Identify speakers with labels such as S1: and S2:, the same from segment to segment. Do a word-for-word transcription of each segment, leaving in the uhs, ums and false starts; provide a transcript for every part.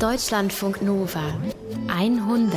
S1: Deutschlandfunk Nova hundert.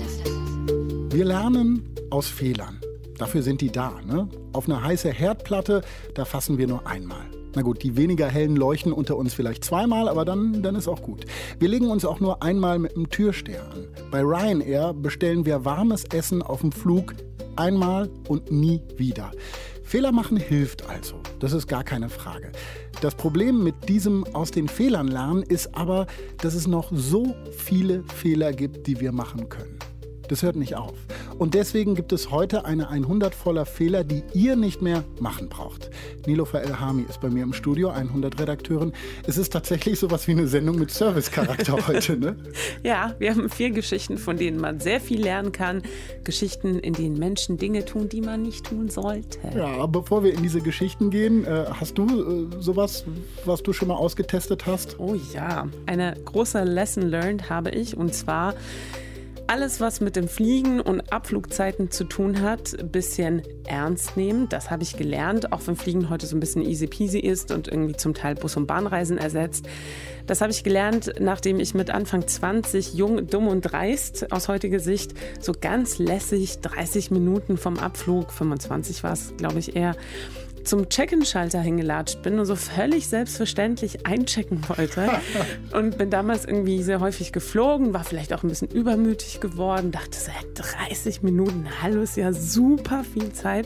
S2: Wir lernen aus Fehlern. Dafür sind die da, ne? Auf eine heiße Herdplatte, da fassen wir nur einmal. Na gut, die weniger hellen leuchten unter uns vielleicht zweimal, aber dann, dann ist auch gut. Wir legen uns auch nur einmal mit einem Türsteher an. Bei Ryanair bestellen wir warmes Essen auf dem Flug einmal und nie wieder. Fehler machen hilft also, das ist gar keine Frage. Das Problem mit diesem aus den Fehlern lernen ist aber, dass es noch so viele Fehler gibt, die wir machen können. Das hört nicht auf. Und deswegen gibt es heute eine hundert voller Fehler, die ihr nicht mehr machen braucht. Nilofer Elhami ist bei mir im Studio, hundert-Redakteurin. Es ist tatsächlich sowas wie eine Sendung mit Servicecharakter heute, ne?
S3: Ja, wir haben vier Geschichten, von denen man sehr viel lernen kann. Geschichten, in denen Menschen Dinge tun, die man nicht tun sollte.
S2: Ja, bevor wir in diese Geschichten gehen, äh, hast du äh, sowas, was du schon mal ausgetestet hast?
S3: Oh ja, eine große Lesson learned habe ich, und zwar: alles, was mit dem Fliegen und Abflugzeiten zu tun hat, ein bisschen ernst nehmen. Das habe ich gelernt, auch wenn Fliegen heute so ein bisschen easy peasy ist und irgendwie zum Teil Bus- und Bahnreisen ersetzt. Das habe ich gelernt, nachdem ich mit Anfang zwanzig jung, dumm und dreist aus heutiger Sicht so ganz lässig dreißig Minuten vom Abflug, fünfundzwanzig war es, glaube ich eher, zum Check-in-Schalter hingelatscht bin und so völlig selbstverständlich einchecken wollte. Und bin damals irgendwie sehr häufig geflogen, war vielleicht auch ein bisschen übermütig geworden, dachte so, dreißig Minuten, hallo, ist ja super viel Zeit.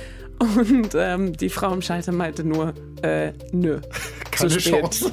S3: Und ähm, die Frau im Schalter meinte nur, äh, nö,
S2: keine
S3: zu spät.
S2: Chance.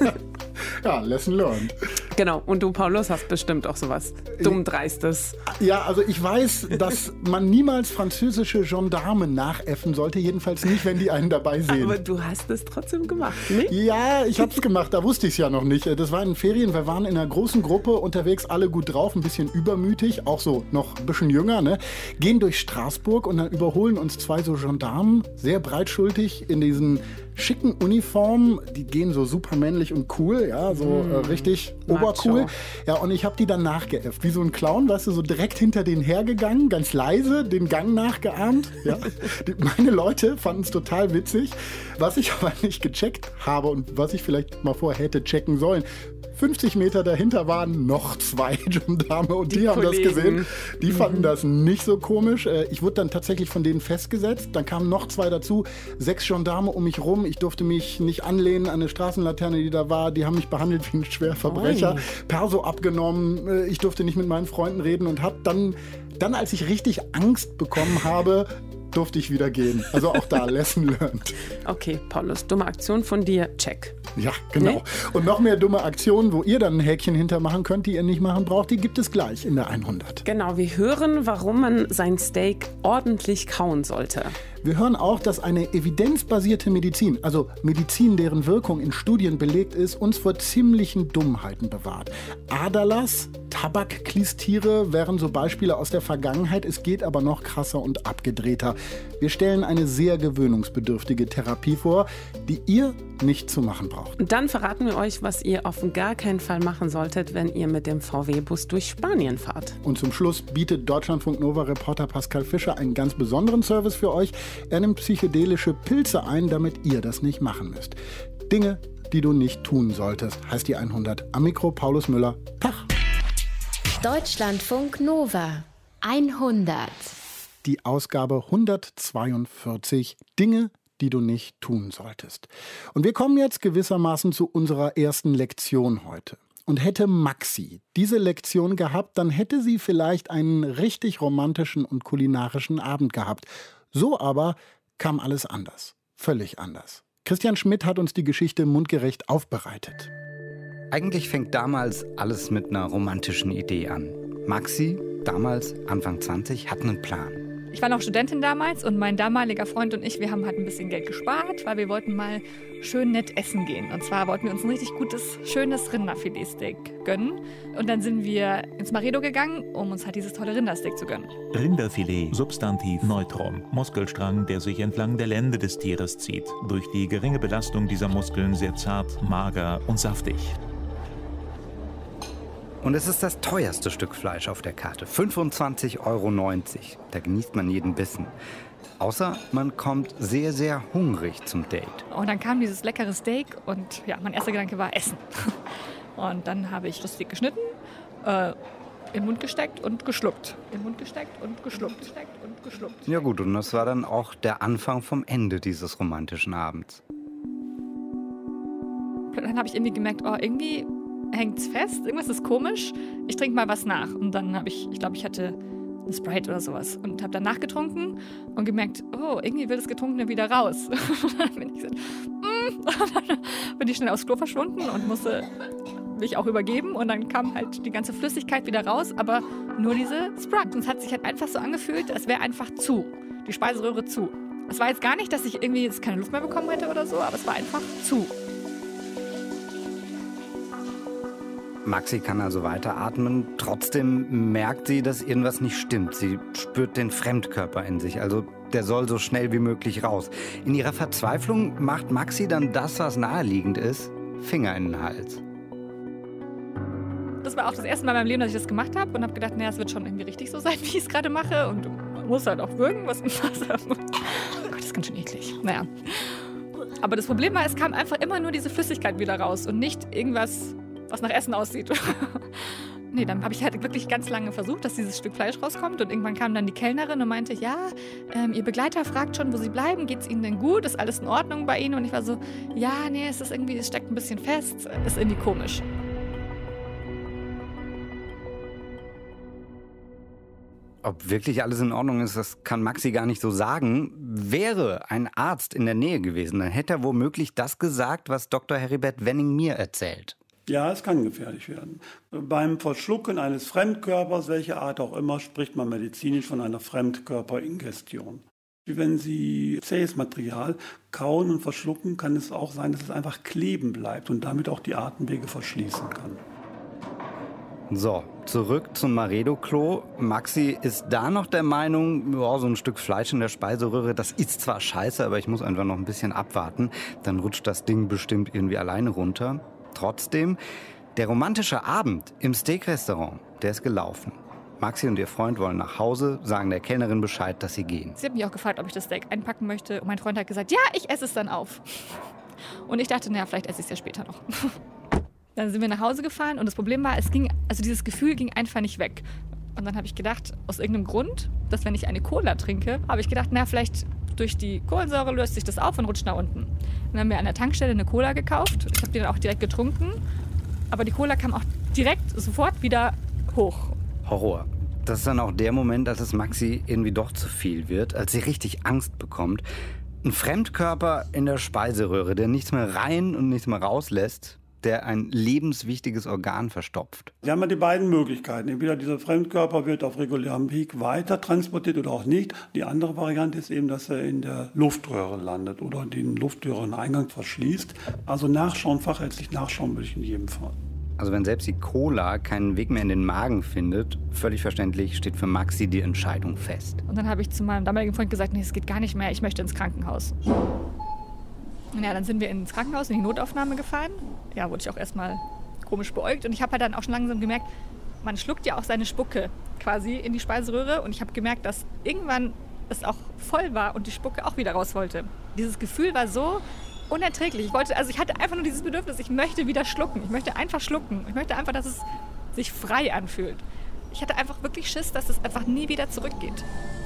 S2: Ja, lesson learned.
S3: Genau, und du, Paulus, hast bestimmt auch sowas dumm-dreistes.
S2: Ja, also ich weiß, dass man niemals französische Gendarme nachäffen sollte, jedenfalls nicht, wenn die einen dabei sehen.
S3: Aber du hast es trotzdem gemacht, nicht?
S2: Ja, ich hab's gemacht, da wusste ich es ja noch nicht. Das war in den Ferien, wir waren in einer großen Gruppe unterwegs, alle gut drauf, ein bisschen übermütig, auch so noch ein bisschen jünger, ne? Gehen durch Straßburg und dann überholen uns zwei so Gendarmen, sehr breitschultig in diesen schicken Uniformen, die gehen so super männlich und cool, ja, so mm, äh, richtig obercool. Ja, und ich habe die dann nachgeäfft, wie so ein Clown, weißt du, so direkt hinter denen hergegangen, ganz leise, den Gang nachgeahmt. Ja. Die, meine Leute fanden es total witzig. Was ich aber nicht gecheckt habe und was ich vielleicht mal vorher hätte checken sollen: fünfzig Meter dahinter waren noch zwei Gendarme und die, die haben Kollegen. das gesehen. Die fanden mhm. das nicht so komisch. Ich wurde dann tatsächlich von denen festgesetzt. Dann kamen noch zwei dazu, sechs Gendarme um mich rum. Ich durfte mich nicht anlehnen an eine Straßenlaterne, die da war. Die haben mich behandelt wie ein Schwerverbrecher. Oi. Perso abgenommen. Ich durfte nicht mit meinen Freunden reden und hab dann, dann, als ich richtig Angst bekommen habe, durfte ich wieder gehen. Also auch da, lesson learned.
S3: Okay, Paulus, dumme Aktion von dir, check.
S2: Ja, genau. Nee? Und noch mehr dumme Aktionen, wo ihr dann ein Häkchen hintermachen könnt, die ihr nicht machen braucht, die gibt es gleich in der hundert.
S3: Genau, wir hören, warum man sein Steak ordentlich kauen sollte.
S2: Wir hören auch, dass eine evidenzbasierte Medizin, also Medizin, deren Wirkung in Studien belegt ist, uns vor ziemlichen Dummheiten bewahrt. Aderlass, Tabakklistiere wären so Beispiele aus der Vergangenheit. Es geht aber noch krasser und abgedrehter. Wir stellen eine sehr gewöhnungsbedürftige Therapie vor, die ihr nicht zu machen braucht.
S3: Und dann verraten wir euch, was ihr auf gar keinen Fall machen solltet, wenn ihr mit dem V W-Bus durch Spanien fahrt.
S2: Und zum Schluss bietet Deutschlandfunk Nova-Reporter Pascal Fischer einen ganz besonderen Service für euch. Er nimmt psychedelische Pilze ein, damit ihr das nicht machen müsst. Dinge, die du nicht tun solltest, heißt die hundert. Am Mikro Paulus Müller. Tag.
S1: Deutschlandfunk Nova hundert.
S2: Die Ausgabe hundertzweiundvierzig. Dinge, die du nicht tun solltest. Und wir kommen jetzt gewissermaßen zu unserer ersten Lektion heute. Und hätte Maxi diese Lektion gehabt, dann hätte sie vielleicht einen richtig romantischen und kulinarischen Abend gehabt. So aber kam alles anders. Völlig anders. Christian Schmidt hat uns die Geschichte mundgerecht aufbereitet.
S4: Eigentlich fängt damals alles mit einer romantischen Idee an. Maxi, damals Anfang zwanzig, hat einen Plan.
S5: Ich war noch Studentin damals und mein damaliger Freund und ich, wir haben halt ein bisschen Geld gespart, weil wir wollten mal schön nett essen gehen. Und zwar wollten wir uns ein richtig gutes, schönes Rinderfiletsteak gönnen. Und dann sind wir ins Maredo gegangen, um uns halt dieses tolle Rindersteak zu gönnen.
S6: Rinderfilet, Substantiv Neutrum, Muskelstrang, der sich entlang der Lende des Tieres zieht. Durch die geringe Belastung dieser Muskeln sehr zart, mager und saftig.
S4: Und es ist das teuerste Stück Fleisch auf der Karte. fünfundzwanzig Euro neunzig. Da genießt man jeden Bissen. Außer man kommt sehr, sehr hungrig zum Date.
S5: Und dann kam dieses leckere Steak und ja, mein erster Gedanke war Essen. Und dann habe ich lustig geschnitten, äh, in den Mund gesteckt und geschluckt. In den Mund gesteckt und geschluckt. Gesteckt und geschluckt.
S4: Ja gut, und das war dann auch der Anfang vom Ende dieses romantischen Abends.
S5: Dann habe ich irgendwie gemerkt, oh, irgendwie hängt es fest, irgendwas ist komisch. Ich trinke mal was nach. Und dann habe ich, ich glaube, ich hatte eine Sprite oder sowas und habe dann nachgetrunken und gemerkt, oh, irgendwie will das Getrunkene wieder raus. Und dann bin ich, gesagt, mm. Und dann bin ich schnell aufs Klo verschwunden und musste mich auch übergeben. Und dann kam halt die ganze Flüssigkeit wieder raus, aber nur diese Sprite. Und es hat sich halt einfach so angefühlt, als wäre einfach zu, die Speiseröhre zu. Es war jetzt gar nicht, dass ich irgendwie jetzt keine Luft mehr bekommen hätte oder so, aber es war einfach zu.
S4: Maxi kann also weiteratmen. Trotzdem merkt sie, dass irgendwas nicht stimmt. Sie spürt den Fremdkörper in sich. Also der soll so schnell wie möglich raus. In ihrer Verzweiflung macht Maxi dann das, was naheliegend ist, Finger in den Hals.
S5: Das war auch das erste Mal in meinem Leben, dass ich das gemacht habe und habe gedacht, naja, es wird schon irgendwie richtig so sein, wie ich es gerade mache. Und man muss halt auch würgen, was im Wasser. Oh Gott, das ist ganz schön eklig. Naja. Aber das Problem war, es kam einfach immer nur diese Flüssigkeit wieder raus und nicht irgendwas, was nach Essen aussieht. Nee, dann habe ich halt wirklich ganz lange versucht, dass dieses Stück Fleisch rauskommt. Und irgendwann kam dann die Kellnerin und meinte, ja, ähm, Ihr Begleiter fragt schon, wo Sie bleiben. Geht's Ihnen denn gut? Ist alles in Ordnung bei Ihnen? Und ich war so, ja, nee, es ist irgendwie, es steckt ein bisschen fest. Ist irgendwie komisch.
S4: Ob wirklich alles in Ordnung ist, das kann Maxi gar nicht so sagen. Wäre ein Arzt in der Nähe gewesen, dann hätte er womöglich das gesagt, was Doktor Heribert Wenning mir erzählt.
S7: Ja, es kann gefährlich werden. Beim Verschlucken eines Fremdkörpers, welcher Art auch immer, spricht man medizinisch von einer Fremdkörperingestion. Wenn Sie zähes Material kauen und verschlucken, kann es auch sein, dass es einfach kleben bleibt und damit auch die Atemwege verschließen kann.
S4: So, zurück zum Maredo-Klo. Maxi ist da noch der Meinung, oh, so ein Stück Fleisch in der Speiseröhre, das ist zwar scheiße, aber ich muss einfach noch ein bisschen abwarten. Dann rutscht das Ding bestimmt irgendwie alleine runter. Trotzdem, der romantische Abend im Steak-Restaurant, der ist gelaufen. Maxi und ihr Freund wollen nach Hause, sagen der Kellnerin Bescheid, dass sie gehen.
S5: Sie hat mich auch gefragt, ob ich das Steak einpacken möchte. Und mein Freund hat gesagt, ja, ich esse es dann auf. Und ich dachte, naja, vielleicht esse ich es ja später noch. Dann sind wir nach Hause gefahren und das Problem war, es ging, also dieses Gefühl ging einfach nicht weg. Und dann habe ich gedacht, aus irgendeinem Grund, dass wenn ich eine Cola trinke, habe ich gedacht, na, vielleicht durch die Kohlensäure löst sich das auf und rutscht nach unten. Dann haben wir an der Tankstelle eine Cola gekauft. Ich habe die dann auch direkt getrunken. Aber die Cola kam auch direkt sofort wieder hoch.
S4: Horror. Das ist dann auch der Moment, als es Maxi irgendwie doch zu viel wird, als sie richtig Angst bekommt. Ein Fremdkörper in der Speiseröhre, der nichts mehr rein und nichts mehr rauslässt, der ein lebenswichtiges Organ verstopft.
S7: Sie haben ja die beiden Möglichkeiten. Entweder dieser Fremdkörper wird auf regulärem Weg weiter transportiert oder auch nicht. Die andere Variante ist eben, dass er in der Luftröhre landet oder den Luftröhreneingang verschließt. Also nachschauen, fachärztlich nachschauen würde ich in jedem Fall.
S4: Also wenn selbst die Cola keinen Weg mehr in den Magen findet, völlig verständlich, steht für Maxi die Entscheidung fest.
S5: Und dann habe ich zu meinem damaligen Freund gesagt, nee, es geht gar nicht mehr, ich möchte ins Krankenhaus. Ja, dann sind wir ins Krankenhaus, in die Notaufnahme gefahren. Ja, wurde ich auch erstmal komisch beäugt. Und ich habe halt dann auch schon langsam gemerkt, man schluckt ja auch seine Spucke quasi in die Speiseröhre. Und ich habe gemerkt, dass irgendwann es auch voll war und die Spucke auch wieder raus wollte. Dieses Gefühl war so unerträglich. Ich wollte, also ich hatte einfach nur dieses Bedürfnis, ich möchte wieder schlucken. Ich möchte einfach schlucken. Ich möchte einfach, dass es sich frei anfühlt. Ich hatte einfach wirklich Schiss, dass es einfach nie wieder zurückgeht.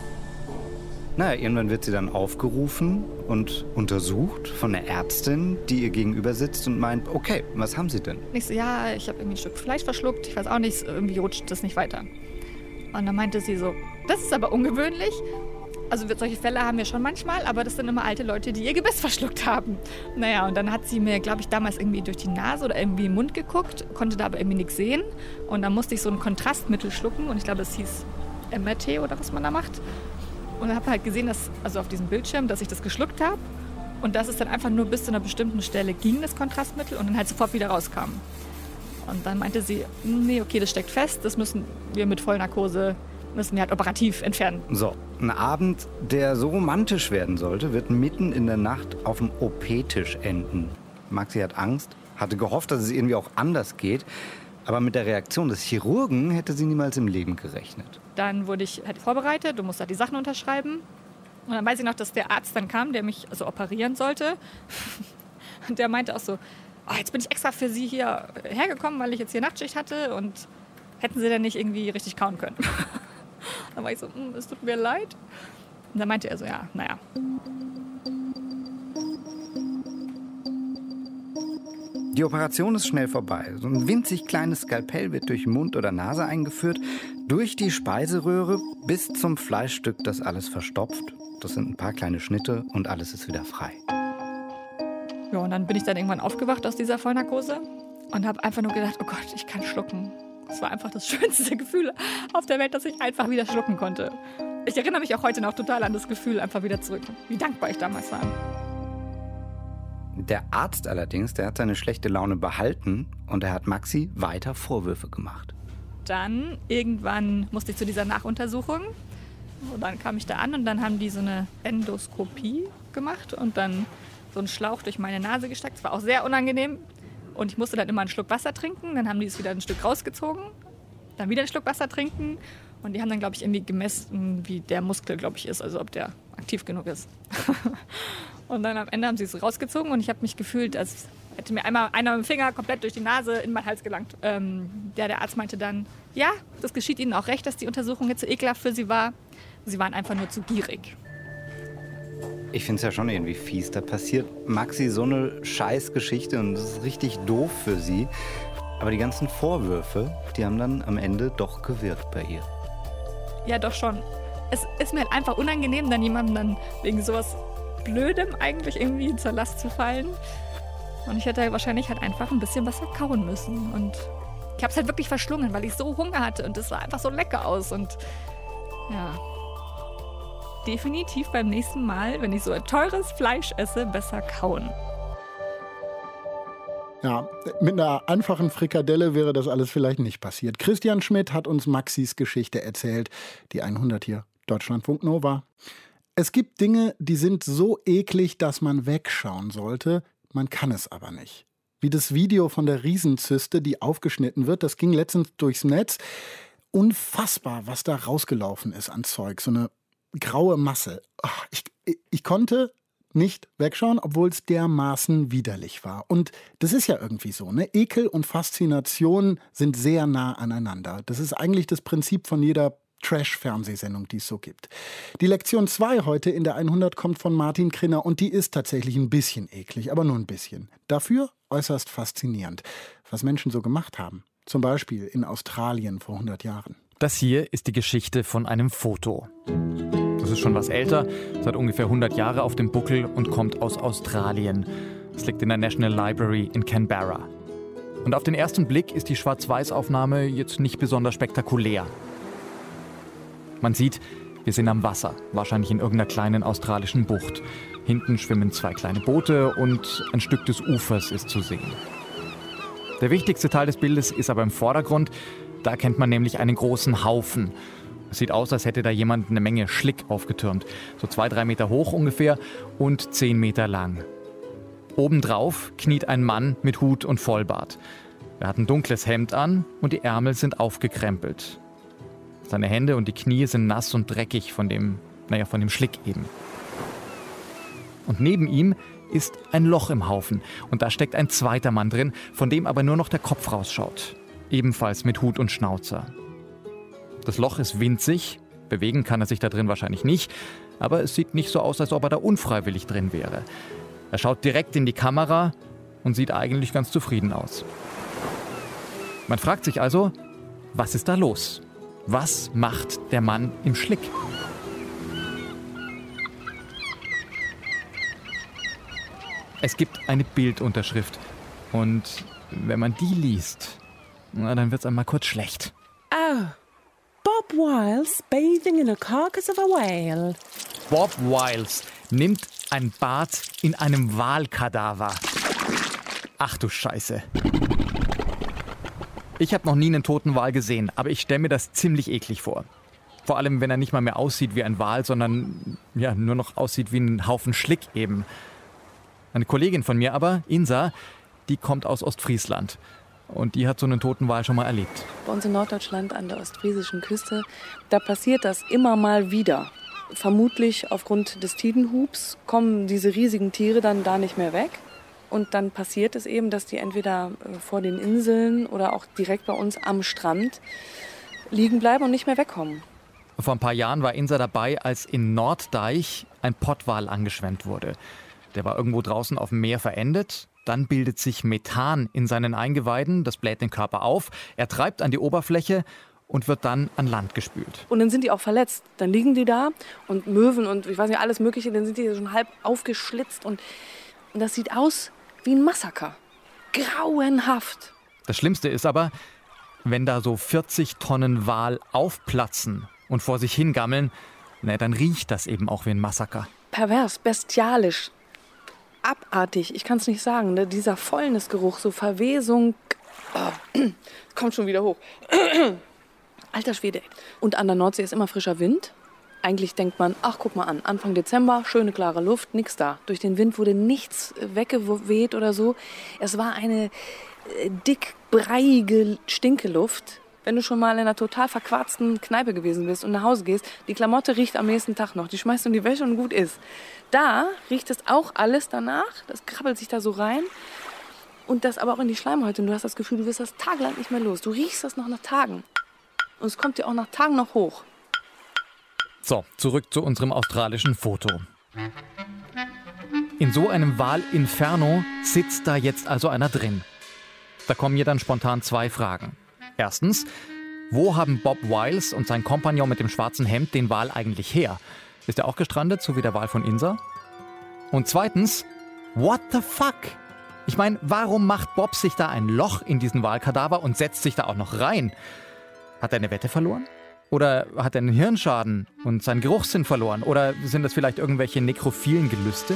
S4: Naja, irgendwann wird sie dann aufgerufen und untersucht von einer Ärztin, die ihr gegenüber sitzt und meint, okay, was haben Sie denn?
S5: Ich so, ja, ich habe irgendwie ein Stück Fleisch verschluckt, ich weiß auch nicht, irgendwie rutscht das nicht weiter. Und dann meinte sie so, das ist aber ungewöhnlich. Also solche Fälle haben wir schon manchmal, aber das sind immer alte Leute, die ihr Gebiss verschluckt haben. Naja, und dann hat sie mir, glaube ich, damals irgendwie durch die Nase oder irgendwie im Mund geguckt, konnte da aber irgendwie nichts sehen. Und dann musste ich so ein Kontrastmittel schlucken und ich glaube, es hieß M R T oder was man da macht. Und dann habe ich halt gesehen, dass, also auf diesem Bildschirm, dass ich das geschluckt habe und dass es dann einfach nur bis zu einer bestimmten Stelle ging, das Kontrastmittel, und dann halt sofort wieder rauskam. Und dann meinte sie, nee, okay, das steckt fest, das müssen wir mit Vollnarkose, müssen wir halt operativ entfernen.
S4: So, ein Abend, der so romantisch werden sollte, wird mitten in der Nacht auf dem O P-Tisch enden. Maxi hat Angst, hatte gehofft, dass es irgendwie auch anders geht. Aber mit der Reaktion des Chirurgen hätte sie niemals im Leben gerechnet.
S5: Dann wurde ich halt vorbereitet und musste halt die Sachen unterschreiben. Und dann weiß ich noch, dass der Arzt dann kam, der mich also operieren sollte. Und der meinte auch so, oh, jetzt bin ich extra für Sie hier hergekommen, weil ich jetzt hier Nachtschicht hatte und hätten Sie denn nicht irgendwie richtig kauen können? Dann war ich so, es tut mir leid. Und dann meinte er so, ja, naja.
S4: Die Operation ist schnell vorbei. So ein winzig kleines Skalpell wird durch Mund oder Nase eingeführt, durch die Speiseröhre bis zum Fleischstück, das alles verstopft. Das sind ein paar kleine Schnitte und alles ist wieder frei.
S5: Ja, und dann bin ich dann irgendwann aufgewacht aus dieser Vollnarkose und habe einfach nur gedacht, oh Gott, ich kann schlucken. Das war einfach das schönste Gefühl auf der Welt, dass ich einfach wieder schlucken konnte. Ich erinnere mich auch heute noch total an das Gefühl, einfach wieder zurück. Wie dankbar ich damals war.
S4: Der Arzt allerdings, der hat seine schlechte Laune behalten und er hat Maxi weiter Vorwürfe gemacht.
S5: Dann irgendwann musste ich zu dieser Nachuntersuchung. Und dann kam ich da an und dann haben die so eine Endoskopie gemacht und dann so einen Schlauch durch meine Nase gesteckt. Das war auch sehr unangenehm. Und ich musste dann immer einen Schluck Wasser trinken. Dann haben die es wieder ein Stück rausgezogen. Dann wieder einen Schluck Wasser trinken. Und die haben dann, glaube ich, irgendwie gemessen, wie der Muskel, glaube ich, ist. Also ob der aktiv genug ist. Und dann am Ende haben sie es rausgezogen. Und ich habe mich gefühlt, als hätte mir einmal einer mit dem Finger komplett durch die Nase in meinen Hals gelangt. Ähm, der, der Arzt meinte dann, ja, das geschieht Ihnen auch recht, dass die Untersuchung jetzt so ekelhaft für Sie war. Sie waren einfach nur zu gierig.
S4: Ich finde es ja schon irgendwie fies. Da passiert Maxi so eine Scheißgeschichte und das ist richtig doof für sie. Aber die ganzen Vorwürfe, die haben dann am Ende doch gewirkt bei ihr.
S5: Ja, doch schon. Es ist mir halt einfach unangenehm, dann jemandem dann wegen sowas Blödem eigentlich irgendwie zur Last zu fallen. Und ich hätte wahrscheinlich halt einfach ein bisschen was kauen müssen. Und ich habe es halt wirklich verschlungen, weil ich so Hunger hatte und es sah einfach so lecker aus. Und ja, definitiv beim nächsten Mal, wenn ich so ein teures Fleisch esse, besser kauen.
S2: Ja, mit einer einfachen Frikadelle wäre das alles vielleicht nicht passiert. Christian Schmidt hat uns Maxis Geschichte erzählt. Die hundert hier, Deutschlandfunk Nova. Es gibt Dinge, die sind so eklig, dass man wegschauen sollte. Man kann es aber nicht. Wie das Video von der Riesenzyste, die aufgeschnitten wird. Das ging letztens durchs Netz. Unfassbar, was da rausgelaufen ist an Zeug. So eine graue Masse. Ach, ich, ich konnte nicht wegschauen, obwohl es dermaßen widerlich war. Und das ist ja irgendwie so, ne? Ekel und Faszination sind sehr nah aneinander. Das ist eigentlich das Prinzip von jeder Trash-Fernsehsendung, die es so gibt. Die Lektion zwei heute in der hundert kommt von Martin Krinner und die ist tatsächlich ein bisschen eklig, aber nur ein bisschen. Dafür äußerst faszinierend, was Menschen so gemacht haben. Zum Beispiel in Australien vor hundert Jahren.
S8: Das hier ist die Geschichte von einem Foto. Das ist schon was älter, es hat ungefähr hundert Jahre auf dem Buckel und kommt aus Australien. Es liegt in der National Library in Canberra. Und auf den ersten Blick ist die Schwarz-Weiß-Aufnahme jetzt nicht besonders spektakulär. Man sieht, wir sind am Wasser, wahrscheinlich in irgendeiner kleinen australischen Bucht. Hinten schwimmen zwei kleine Boote und ein Stück des Ufers ist zu sehen. Der wichtigste Teil des Bildes ist aber im Vordergrund. Da erkennt man nämlich einen großen Haufen. Es sieht aus, als hätte da jemand eine Menge Schlick aufgetürmt. So zwei, drei Meter hoch ungefähr und zehn Meter lang. Obendrauf kniet ein Mann mit Hut und Vollbart. Er hat ein dunkles Hemd an und die Ärmel sind aufgekrempelt. Seine Hände und die Knie sind nass und dreckig von dem, naja, von dem Schlick eben. Und neben ihm ist ein Loch im Haufen. Und da steckt ein zweiter Mann drin, von dem aber nur noch der Kopf rausschaut. Ebenfalls mit Hut und Schnauzer. Das Loch ist winzig, bewegen kann er sich da drin wahrscheinlich nicht, aber es sieht nicht so aus, als ob er da unfreiwillig drin wäre. Er schaut direkt in die Kamera und sieht eigentlich ganz zufrieden aus. Man fragt sich also, was ist da los? Was macht der Mann im Schlick? Es gibt eine Bildunterschrift und wenn man die liest, na, dann wird's einmal kurz schlecht.
S3: Oh, Bob Wiles bathing in a carcass of a whale.
S8: Bob Wiles nimmt ein Bad in einem Walkadaver. Ach du Scheiße. Ich habe noch nie einen toten Wal gesehen, aber ich stelle mir das ziemlich eklig vor. Vor allem, wenn er nicht mal mehr aussieht wie ein Wal, sondern ja, nur noch aussieht wie ein Haufen Schlick eben. Eine Kollegin von mir aber, Insa, die kommt aus Ostfriesland. Und die hat so einen toten Wal schon mal erlebt.
S9: Bei uns in Norddeutschland an der ostfriesischen Küste, da passiert das immer mal wieder. Vermutlich aufgrund des Tidenhubs kommen diese riesigen Tiere dann da nicht mehr weg. Und dann passiert es eben, dass die entweder vor den Inseln oder auch direkt bei uns am Strand liegen bleiben und nicht mehr wegkommen.
S8: Vor ein paar Jahren war Insa dabei, als in Norddeich ein Pottwal angeschwemmt wurde. Der war irgendwo draußen auf dem Meer verendet. Dann bildet sich Methan in seinen Eingeweiden, das bläht den Körper auf. Er treibt an die Oberfläche und wird dann an Land gespült.
S9: Und dann sind die auch verletzt. Dann liegen die da und Möwen und ich weiß nicht, alles Mögliche, dann sind die schon halb aufgeschlitzt. Und, und das sieht aus wie ein Massaker. Grauenhaft.
S8: Das Schlimmste ist aber, wenn da so vierzig Tonnen Wal aufplatzen und vor sich hingammeln, na, dann riecht das eben auch wie ein Massaker.
S9: Pervers, bestialisch, abartig, ich kann es nicht sagen. Ne? Dieser Fäulnisgeruch, so Verwesung, oh, kommt schon wieder hoch. Alter Schwede. Und an der Nordsee ist immer frischer Wind. Eigentlich denkt man, ach guck mal an, Anfang Dezember, schöne klare Luft, nix da. Durch den Wind wurde nichts weggeweht oder so. Es war eine äh, dick, breiige Stinkeluft. Wenn du schon mal in einer total verquarzten Kneipe gewesen bist und nach Hause gehst, die Klamotte riecht am nächsten Tag noch. Die schmeißt du in die Wäsche und gut ist. Da riecht es auch alles danach. Das krabbelt sich da so rein. Und das aber auch in die Schleimhäute. Und du hast das Gefühl, du wirst das tagelang nicht mehr los. Du riechst das noch nach Tagen. Und es kommt dir auch nach Tagen noch hoch.
S8: So, zurück zu unserem australischen Foto. In so einem Walinferno sitzt da jetzt also einer drin. Da kommen mir dann spontan zwei Fragen. Erstens, wo haben Bob Wiles und sein Kompagnon mit dem schwarzen Hemd den Wal eigentlich her? Ist er auch gestrandet, so wie der Wal von Insa? Und zweitens, what the fuck? Ich meine, warum macht Bob sich da ein Loch in diesen Walkadaver und setzt sich da auch noch rein? Hat er eine Wette verloren? Oder hat er einen Hirnschaden und seinen Geruchssinn verloren? Oder sind das vielleicht irgendwelche nekrophilen Gelüste?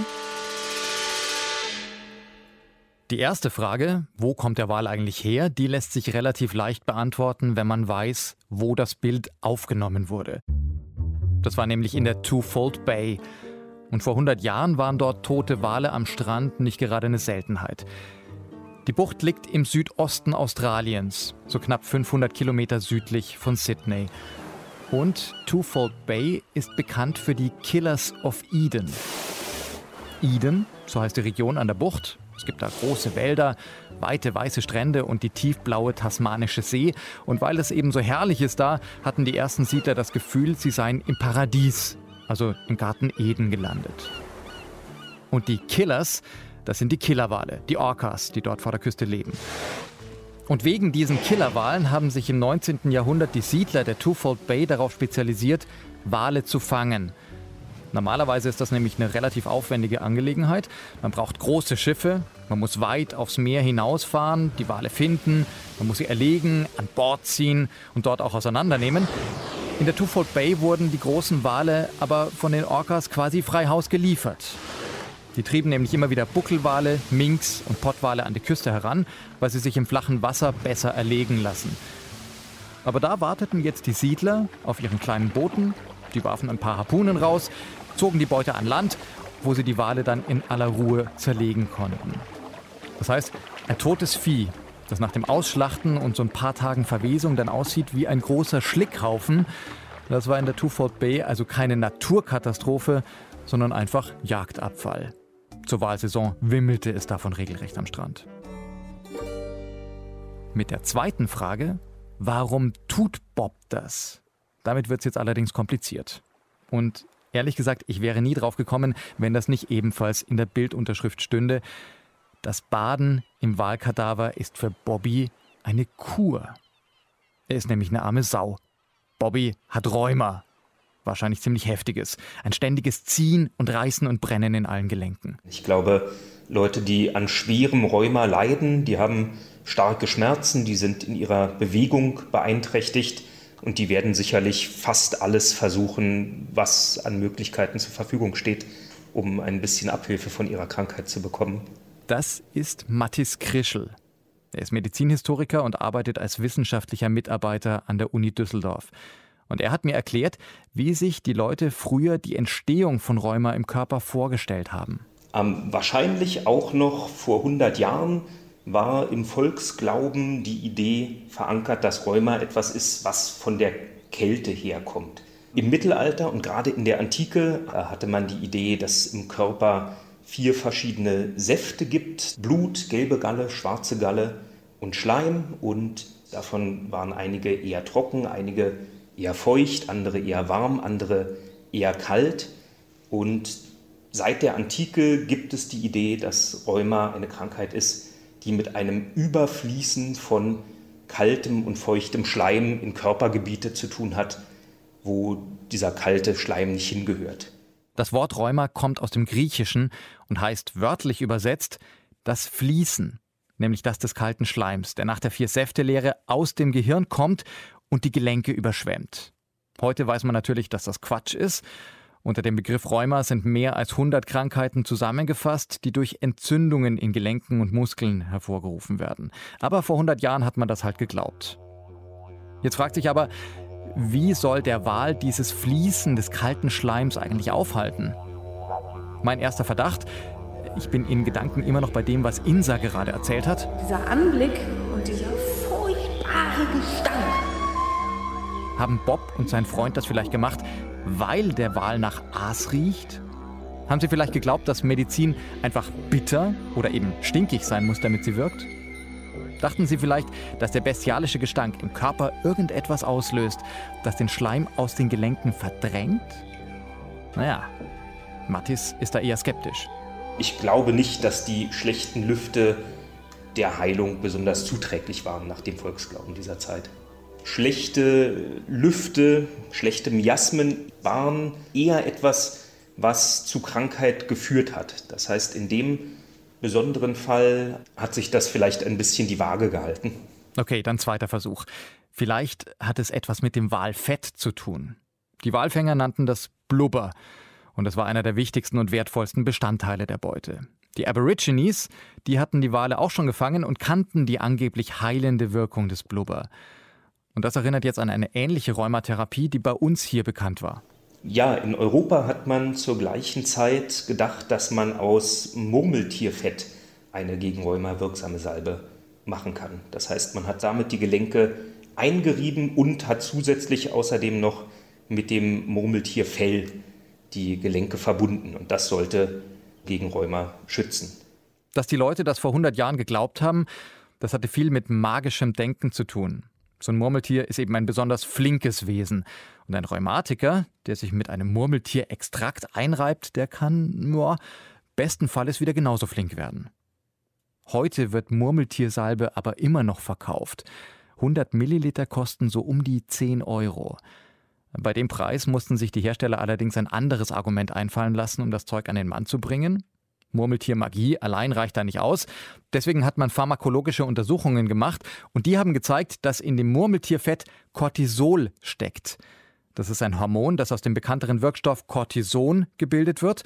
S8: Die erste Frage, wo kommt der Wal eigentlich her, die lässt sich relativ leicht beantworten, wenn man weiß, wo das Bild aufgenommen wurde. Das war nämlich in der Twofold Bay. Und vor hundert Jahren waren dort tote Wale am Strand nicht gerade eine Seltenheit. Die Bucht liegt im Südosten Australiens, so knapp fünfhundert Kilometer südlich von Sydney. Und Twofold Bay ist bekannt für die Killers of Eden. Eden, so heißt die Region an der Bucht. Es gibt da große Wälder, weite weiße Strände und die tiefblaue tasmanische See. Und weil es eben so herrlich ist da, hatten die ersten Siedler das Gefühl, sie seien im Paradies, also im Garten Eden gelandet. Und die Killers, das sind die Killerwale, die Orcas, die dort vor der Küste leben. Und wegen diesen Killerwalen haben sich im neunzehnten Jahrhundert die Siedler der Twofold Bay darauf spezialisiert, Wale zu fangen. Normalerweise ist das nämlich eine relativ aufwendige Angelegenheit. Man braucht große Schiffe, man muss weit aufs Meer hinausfahren, die Wale finden, man muss sie erlegen, an Bord ziehen und dort auch auseinandernehmen. In der Twofold Bay wurden die großen Wale aber von den Orcas quasi frei Haus geliefert. Die trieben nämlich immer wieder Buckelwale, Minks und Pottwale an die Küste heran, weil sie sich im flachen Wasser besser erlegen lassen. Aber da warteten jetzt die Siedler auf ihren kleinen Booten, die warfen ein paar Harpunen raus, zogen die Beute an Land, wo sie die Wale dann in aller Ruhe zerlegen konnten. Das heißt, ein totes Vieh, das nach dem Ausschlachten und so ein paar Tagen Verwesung dann aussieht wie ein großer Schlickhaufen, das war in der Twofold Bay also keine Naturkatastrophe, sondern einfach Jagdabfall. Zur Walsaison wimmelte es davon regelrecht am Strand. Mit der zweiten Frage, warum tut Bob das? Damit wird es jetzt allerdings kompliziert. Und ehrlich gesagt, ich wäre nie drauf gekommen, wenn das nicht ebenfalls in der Bildunterschrift stünde. Das Baden im Walkadaver ist für Bobby eine Kur. Er ist nämlich eine arme Sau. Bobby hat Rheuma. Wahrscheinlich ziemlich heftiges. Ein ständiges Ziehen und Reißen und Brennen in allen Gelenken.
S10: Ich glaube, Leute, die an schwerem Rheuma leiden, die haben starke Schmerzen, die sind in ihrer Bewegung beeinträchtigt und die werden sicherlich fast alles versuchen, was an Möglichkeiten zur Verfügung steht, um ein bisschen Abhilfe von ihrer Krankheit zu bekommen.
S8: Das ist Mattis Krischl. Er ist Medizinhistoriker und arbeitet als wissenschaftlicher Mitarbeiter an der Uni Düsseldorf. Und er hat mir erklärt, wie sich die Leute früher die Entstehung von Rheuma im Körper vorgestellt haben.
S10: Ähm, wahrscheinlich auch noch vor hundert Jahren war im Volksglauben die Idee verankert, dass Rheuma etwas ist, was von der Kälte herkommt. Im Mittelalter und gerade in der Antike hatte man die Idee, dass im Körper vier verschiedene Säfte gibt. Blut, gelbe Galle, schwarze Galle und Schleim. Und davon waren einige eher trocken, einige eher feucht, andere eher warm, andere eher kalt. Und seit der Antike gibt es die Idee, dass Rheuma eine Krankheit ist, die mit einem Überfließen von kaltem und feuchtem Schleim in Körpergebiete zu tun hat, wo dieser kalte Schleim nicht hingehört.
S8: Das Wort Rheuma kommt aus dem Griechischen und heißt wörtlich übersetzt das Fließen, nämlich das des kalten Schleims, der nach der Vier-Säfte-Lehre aus dem Gehirn kommt und die Gelenke überschwemmt. Heute weiß man natürlich, dass das Quatsch ist. Unter dem Begriff Rheuma sind mehr als hundert Krankheiten zusammengefasst, die durch Entzündungen in Gelenken und Muskeln hervorgerufen werden. Aber vor hundert Jahren hat man das halt geglaubt. Jetzt fragt sich aber, wie soll der Wal dieses Fließen des kalten Schleims eigentlich aufhalten? Mein erster Verdacht, ich bin in Gedanken immer noch bei dem, was Insa gerade erzählt hat.
S9: Dieser Anblick und dieser furchtbare Gestank.
S8: Haben Bob und sein Freund das vielleicht gemacht, weil der Wal nach Aas riecht? Haben sie vielleicht geglaubt, dass Medizin einfach bitter oder eben stinkig sein muss, damit sie wirkt? Dachten sie vielleicht, dass der bestialische Gestank im Körper irgendetwas auslöst, das den Schleim aus den Gelenken verdrängt? Naja, Mattis ist da eher skeptisch.
S10: Ich glaube nicht, dass die schlechten Lüfte der Heilung besonders zuträglich waren nach dem Volksglauben dieser Zeit. Schlechte Lüfte, schlechte Miasmen waren eher etwas, was zu Krankheit geführt hat. Das heißt, in dem besonderen Fall hat sich das vielleicht ein bisschen die Waage gehalten.
S8: Okay, dann zweiter Versuch. Vielleicht hat es etwas mit dem Walfett zu tun. Die Walfänger nannten das Blubber. Und das war einer der wichtigsten und wertvollsten Bestandteile der Beute. Die Aborigines, die hatten die Wale auch schon gefangen und kannten die angeblich heilende Wirkung des Blubber. Und das erinnert jetzt an eine ähnliche Rheumatherapie, die bei uns hier bekannt war.
S10: Ja, in Europa hat man zur gleichen Zeit gedacht, dass man aus Murmeltierfett eine gegen Rheuma wirksame Salbe machen kann. Das heißt, man hat damit die Gelenke eingerieben und hat zusätzlich außerdem noch mit dem Murmeltierfell die Gelenke verbunden. Und das sollte gegen Rheuma schützen.
S8: Dass die Leute das vor hundert Jahren geglaubt haben, das hatte viel mit magischem Denken zu tun. So ein Murmeltier ist eben ein besonders flinkes Wesen. Und ein Rheumatiker, der sich mit einem Murmeltierextrakt einreibt, der kann, ja, bestenfalls wieder genauso flink werden. Heute wird Murmeltiersalbe aber immer noch verkauft. hundert Milliliter kosten so um die zehn Euro. Bei dem Preis mussten sich die Hersteller allerdings ein anderes Argument einfallen lassen, um das Zeug an den Mann zu bringen. Murmeltiermagie allein reicht da nicht aus. Deswegen hat man pharmakologische Untersuchungen gemacht und die haben gezeigt, dass in dem Murmeltierfett Cortisol steckt. Das ist ein Hormon, das aus dem bekannteren Wirkstoff Cortison gebildet wird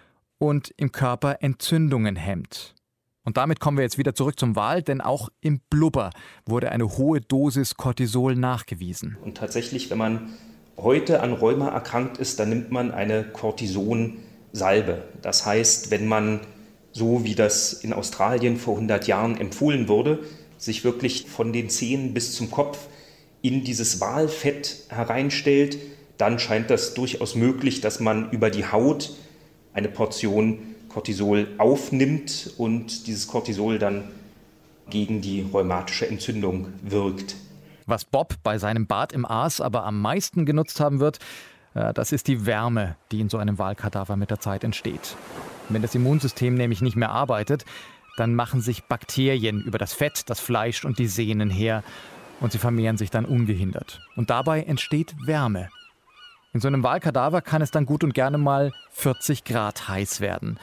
S8: und im Körper Entzündungen hemmt. Und damit kommen wir jetzt wieder zurück zum Wal, denn auch im Blubber wurde eine hohe Dosis Cortisol nachgewiesen.
S10: Und tatsächlich, wenn man heute an Rheuma erkrankt ist, dann nimmt man eine Cortison-Salbe. Das heißt, wenn man, so wie das in Australien vor hundert Jahren empfohlen wurde, sich wirklich von den Zähnen bis zum Kopf in dieses Walfett hereinstellt, dann scheint das durchaus möglich, dass man über die Haut eine Portion Cortisol aufnimmt und dieses Cortisol dann gegen die rheumatische Entzündung wirkt.
S8: Was Bob bei seinem Bad im Aas aber am meisten genutzt haben wird, das ist die Wärme, die in so einem Walkadaver mit der Zeit entsteht. Wenn das Immunsystem nämlich nicht mehr arbeitet, dann machen sich Bakterien über das Fett, das Fleisch und die Sehnen her und sie vermehren sich dann ungehindert. Und dabei entsteht Wärme. In so einem Walkadaver kann es dann gut und gerne mal vierzig Grad heiß werden.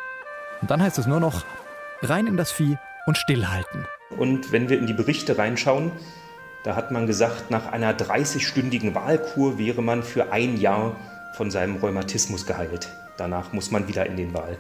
S8: Und dann heißt es nur noch rein in das Vieh und stillhalten.
S10: Und wenn wir in die Berichte reinschauen, da hat man gesagt, nach einer dreißigstündigen Walkur wäre man für ein Jahr von seinem Rheumatismus geheilt. Danach muss man wieder in den Wal.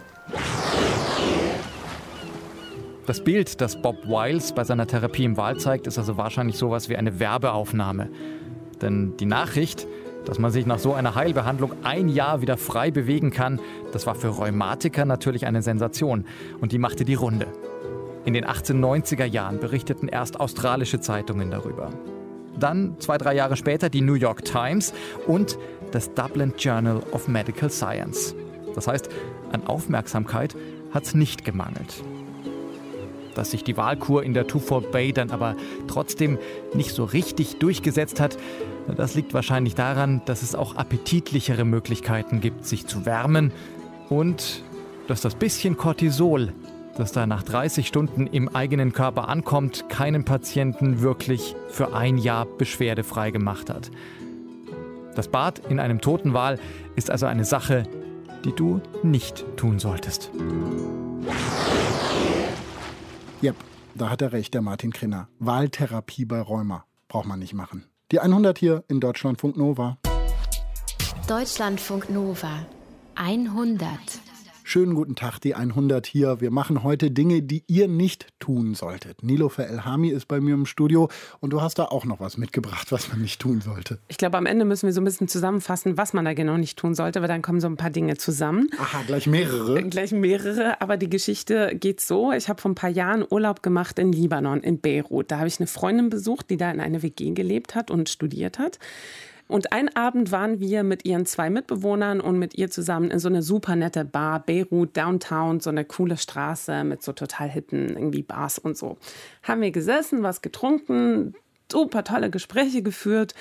S8: Das Bild, das Bob Wiles bei seiner Therapie im Wal zeigt, ist also wahrscheinlich sowas wie eine Werbeaufnahme. Denn die Nachricht, dass man sich nach so einer Heilbehandlung ein Jahr wieder frei bewegen kann, das war für Rheumatiker natürlich eine Sensation. Und die machte die Runde. In den achtzehnhundertneunziger Jahren berichteten erst australische Zeitungen darüber. Dann, zwei, drei Jahre später, die New York Times und das Dublin Journal of Medical Science. Das heißt, An Aufmerksamkeit hat es nicht gemangelt. Dass sich die Walkur in der Twofold Bay dann aber trotzdem nicht so richtig durchgesetzt hat, das liegt wahrscheinlich daran, dass es auch appetitlichere Möglichkeiten gibt, sich zu wärmen und dass das bisschen Cortisol, das da nach dreißig Stunden im eigenen Körper ankommt, keinen Patienten wirklich für ein Jahr beschwerdefrei gemacht hat. Das Bad in einem toten Wal ist also eine Sache, die du nicht tun solltest.
S2: Ja, da hat er recht, der Martin Krinner. Waltherapie bei Rheuma braucht man nicht machen. Die hundert hier in Deutschlandfunk Nova.
S1: Deutschlandfunk Nova. hundert.
S2: Schönen guten Tag, die hundert hier. Wir machen heute Dinge, die ihr nicht tun solltet. Nilofer Elhami ist bei mir im Studio und du hast da auch noch was mitgebracht, was man nicht tun sollte.
S3: Ich glaube, am Ende müssen wir so ein bisschen zusammenfassen, was man da genau nicht tun sollte, weil dann kommen so ein paar Dinge zusammen.
S2: Aha, gleich mehrere?
S3: Gleich mehrere, aber die Geschichte geht so. Ich habe vor ein paar Jahren Urlaub gemacht in Libanon, in Beirut. Da habe ich eine Freundin besucht, die da in einer W G gelebt hat und studiert hat. Und einen Abend waren wir mit ihren zwei Mitbewohnern und mit ihr zusammen in so eine super nette Bar, Beirut, Downtown, so eine coole Straße mit so total hippen irgendwie Bars und so. Haben wir gesessen, was getrunken, super tolle Gespräche geführt.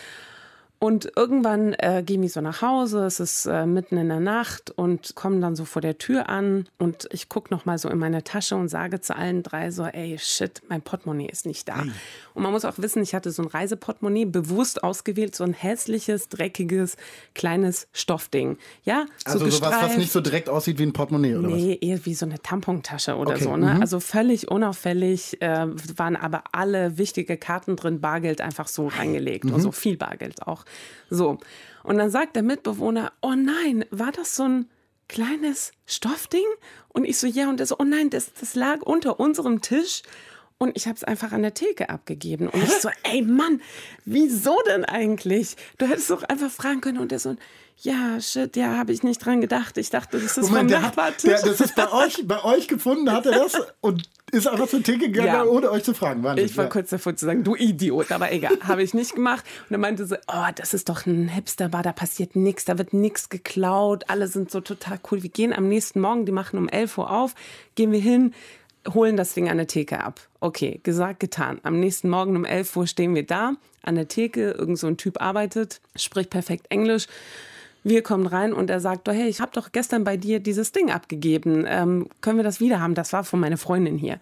S3: Und irgendwann äh, gehen wir so nach Hause, es ist äh, mitten in der Nacht und kommen dann so vor der Tür an und ich gucke noch mal so in meine Tasche und sage zu allen drei so, ey, shit, mein Portemonnaie ist nicht da. Hey. Und man muss auch wissen, ich hatte so ein Reiseportemonnaie bewusst ausgewählt, so ein hässliches, dreckiges, kleines Stoffding. Ja, so
S2: also sowas, was nicht so direkt aussieht wie ein Portemonnaie oder
S3: nee,
S2: was?
S3: Nee, eher wie so eine Tampontasche oder
S2: okay.
S3: so. Ne?
S2: Mhm.
S3: Also völlig unauffällig, äh, waren aber alle wichtige Karten drin, Bargeld einfach so reingelegt mhm. und so viel Bargeld auch. So, und dann sagt der Mitbewohner, oh nein, war das so ein kleines Stoffding? Und ich so, ja, und er so, oh nein, das, das lag unter unserem Tisch und ich habe es einfach an der Theke abgegeben. Und ich so, ey Mann, wieso denn eigentlich? Du hättest doch einfach fragen können. Und er so, ja, shit, ja, habe ich nicht dran gedacht. Ich dachte, das ist
S2: Moment,
S3: vom
S2: der
S3: Nachbartisch.
S2: Hat, der, das ist bei euch, bei euch gefunden, hat er das und ist einfach zur Theke gegangen, ja. ohne euch zu fragen. Wahnsinn,
S3: ich war
S2: ja.
S3: kurz davor zu sagen, du Idiot, aber egal, habe ich nicht gemacht. Und er meinte so, oh, das ist doch ein Hipsterbar, da passiert nichts, da wird nichts geklaut, alle sind so total cool. Wir gehen am nächsten Morgen, die machen um elf Uhr auf, gehen wir hin, holen das Ding an der Theke ab. Okay, gesagt, getan. Am nächsten Morgen um elf Uhr stehen wir da, an der Theke, irgend so ein Typ arbeitet, spricht perfekt Englisch. Wir kommen rein und er sagt, oh, hey, ich habe doch gestern bei dir dieses Ding abgegeben. Ähm, können wir das wieder haben? Das war von meiner Freundin hier.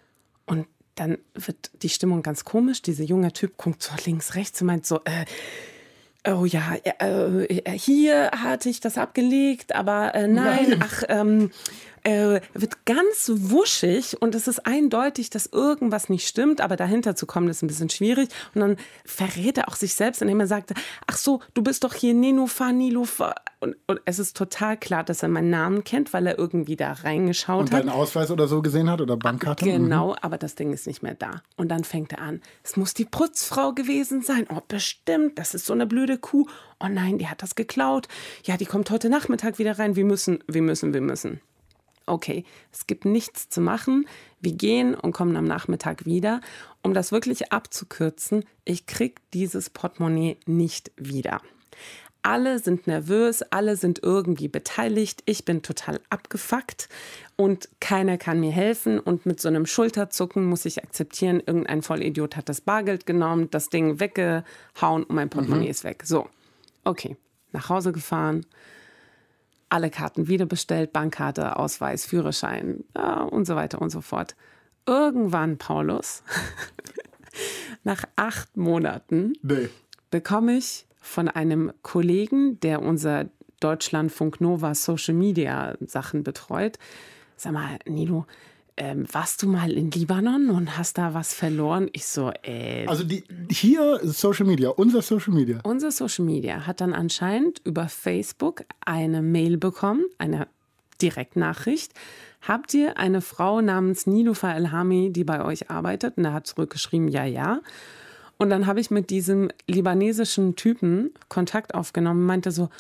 S3: Und dann wird die Stimmung ganz komisch. Dieser junge Typ guckt so links, rechts und meint so, äh, oh ja, äh, hier hatte ich das abgelegt, aber äh, nein, nein, ach, ähm, äh, wird ganz wuschig und es ist eindeutig, dass irgendwas nicht stimmt, aber dahinter zu kommen, ist ein bisschen schwierig. Und dann verrät er auch sich selbst, indem er sagt, ach so, du bist doch hier Nilofer, Nilofer. Und, und es ist total klar, dass er meinen Namen kennt, weil er irgendwie da reingeschaut
S2: und
S3: hat.
S2: Und deinen Ausweis oder so gesehen hat oder Bankkarte?
S3: Genau,
S2: mhm.
S3: aber das Ding ist nicht mehr da. Und dann fängt er an, es muss die Putzfrau gewesen sein. Oh, bestimmt, das ist so eine blöde Kuh. Oh nein, die hat das geklaut. Ja, die kommt heute Nachmittag wieder rein. Wir müssen, wir müssen, wir müssen. Okay, es gibt nichts zu machen. Wir gehen und kommen am Nachmittag wieder. Um das wirklich abzukürzen, ich kriege dieses Portemonnaie nicht wieder. Alle sind nervös, alle sind irgendwie beteiligt. Ich bin total abgefuckt und keiner kann mir helfen. Und mit so einem Schulterzucken muss ich akzeptieren, irgendein Vollidiot hat das Bargeld genommen, das Ding weggehauen und mein Portemonnaie mhm. ist weg. So, okay, nach Hause gefahren. Alle Karten wieder bestellt, Bankkarte, Ausweis, Führerschein ja, und so weiter und so fort. Irgendwann, Paulus, nach acht Monaten nee. bekomme ich von einem Kollegen, der unser Deutschlandfunk Nova Social Media Sachen betreut, sag mal, Nilo, Ähm, warst du mal in Libanon und hast da was verloren? Ich so, äh...
S2: Also die, hier Social Media, unser Social Media.
S3: Unser Social Media hat dann anscheinend über Facebook eine Mail bekommen, eine Direktnachricht. Habt ihr eine Frau namens Nilofer Elhami, die bei euch arbeitet? Und er hat zurückgeschrieben, ja, ja. Und dann habe ich mit diesem libanesischen Typen Kontakt aufgenommen und meinte so,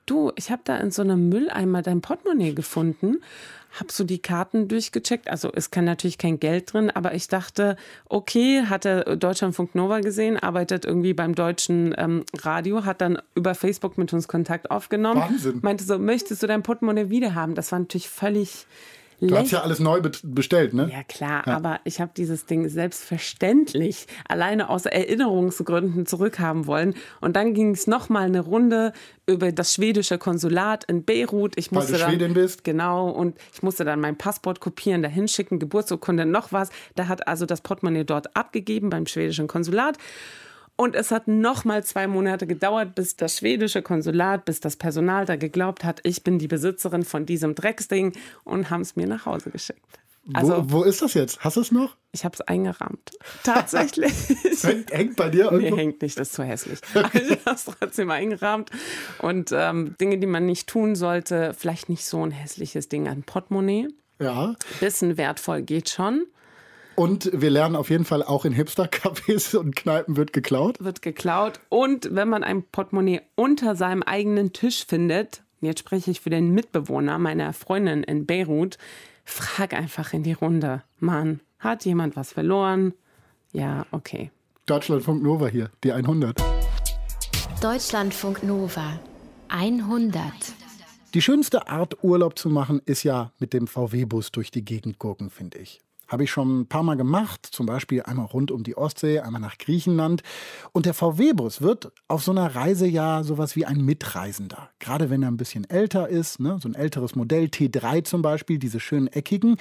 S3: Du, ich habe da in so einem Mülleimer dein Portemonnaie gefunden, habe so die Karten durchgecheckt. Also es kann natürlich kein Geld drin, aber ich dachte, okay, hat er Deutschlandfunk Nova gesehen, arbeitet irgendwie beim deutschen ähm, Radio, hat dann über Facebook mit uns Kontakt aufgenommen.
S2: Wahnsinn.
S3: Meinte so, möchtest du dein Portemonnaie wiederhaben? Das war natürlich völlig...
S2: Du hast ja alles neu bestellt, ne?
S3: Ja, klar, ja. Aber ich habe dieses Ding selbstverständlich alleine aus Erinnerungsgründen zurückhaben wollen. Und dann ging es nochmal eine Runde über das schwedische Konsulat in Beirut. Ich musste
S2: Weil du
S3: dann,
S2: Schwedin bist?
S3: Genau, und ich musste dann mein Passport kopieren, dahin schicken, Geburtsurkunde, noch was. Da hat also das Portemonnaie dort abgegeben beim schwedischen Konsulat. Und es hat noch mal zwei Monate gedauert, bis das schwedische Konsulat, bis das Personal da geglaubt hat, ich bin die Besitzerin von diesem Drecksding und haben es mir nach Hause geschickt. Also,
S2: wo, wo ist das jetzt? Hast du es noch?
S3: Ich habe es eingerahmt. Tatsächlich.
S2: hängt, hängt bei dir irgendwo?
S3: Nee, hängt nicht, das ist zu hässlich. Aber ich habe es trotzdem eingerahmt. Und ähm, Dinge, die man nicht tun sollte, vielleicht nicht so ein hässliches Ding, ein Portemonnaie.
S2: Ja.
S3: Bisschen wertvoll geht schon.
S2: Und wir lernen auf jeden Fall, auch in Hipster-Cafés und Kneipen wird geklaut.
S3: Wird geklaut. Und wenn man ein Portemonnaie unter seinem eigenen Tisch findet, jetzt spreche ich für den Mitbewohner meiner Freundin in Beirut, frag einfach in die Runde. Mann, hat jemand was verloren? Ja, okay.
S2: Deutschlandfunk Nova hier, die hundert.
S1: Deutschlandfunk Nova, hundert.
S2: Die schönste Art, Urlaub zu machen, ist ja mit dem V W-Bus durch die Gegend gurken, finde ich. Habe ich schon ein paar Mal gemacht, zum Beispiel einmal rund um die Ostsee, einmal nach Griechenland. Und der V W-Bus wird auf so einer Reise ja sowas wie ein Mitreisender. Gerade wenn er ein bisschen älter ist, ne? So ein älteres Modell, T drei zum Beispiel, diese schönen eckigen.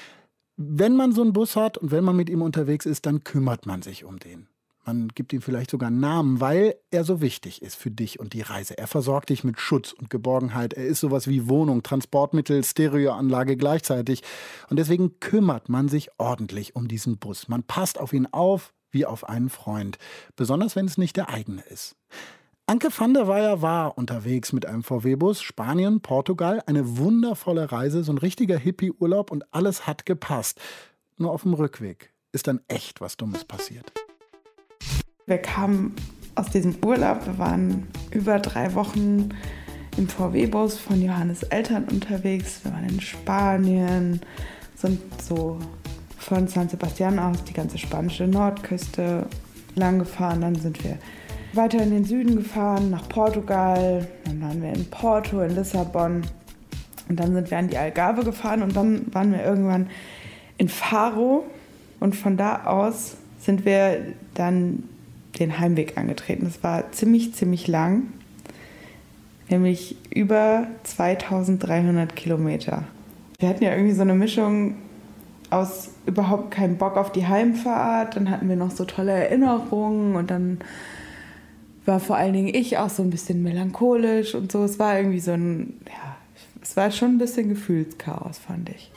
S2: Wenn man so einen Bus hat und wenn man mit ihm unterwegs ist, dann kümmert man sich um den. Man gibt ihm vielleicht sogar einen Namen, weil er so wichtig ist für dich und die Reise. Er versorgt dich mit Schutz und Geborgenheit. Er ist sowas wie Wohnung, Transportmittel, Stereoanlage gleichzeitig. Und deswegen kümmert man sich ordentlich um diesen Bus. Man passt auf ihn auf wie auf einen Freund. Besonders, wenn es nicht der eigene ist. Anke van der Weyer war unterwegs mit einem V W-Bus, Spanien, Portugal. Eine wundervolle Reise, so ein richtiger Hippie-Urlaub und alles hat gepasst. Nur auf dem Rückweg ist dann echt was Dummes passiert.
S11: Wir kamen aus diesem Urlaub, wir waren über drei Wochen im V W-Bus von Johannes Eltern unterwegs. Wir waren in Spanien, sind so von San Sebastian aus die ganze spanische Nordküste lang gefahren. Dann sind wir weiter in den Süden gefahren, nach Portugal. Dann waren wir in Porto, in Lissabon. Und dann sind wir an die Algarve gefahren und dann waren wir irgendwann in Faro. Und von da aus sind wir dann den Heimweg angetreten. Das war ziemlich, ziemlich lang, nämlich über zweitausenddreihundert Kilometer. Wir hatten ja irgendwie so eine Mischung aus überhaupt keinen Bock auf die Heimfahrt, dann hatten wir noch so tolle Erinnerungen und dann war vor allen Dingen ich auch so ein bisschen melancholisch und so. Es war irgendwie so ein, ja, es war schon ein bisschen Gefühlschaos, fand ich.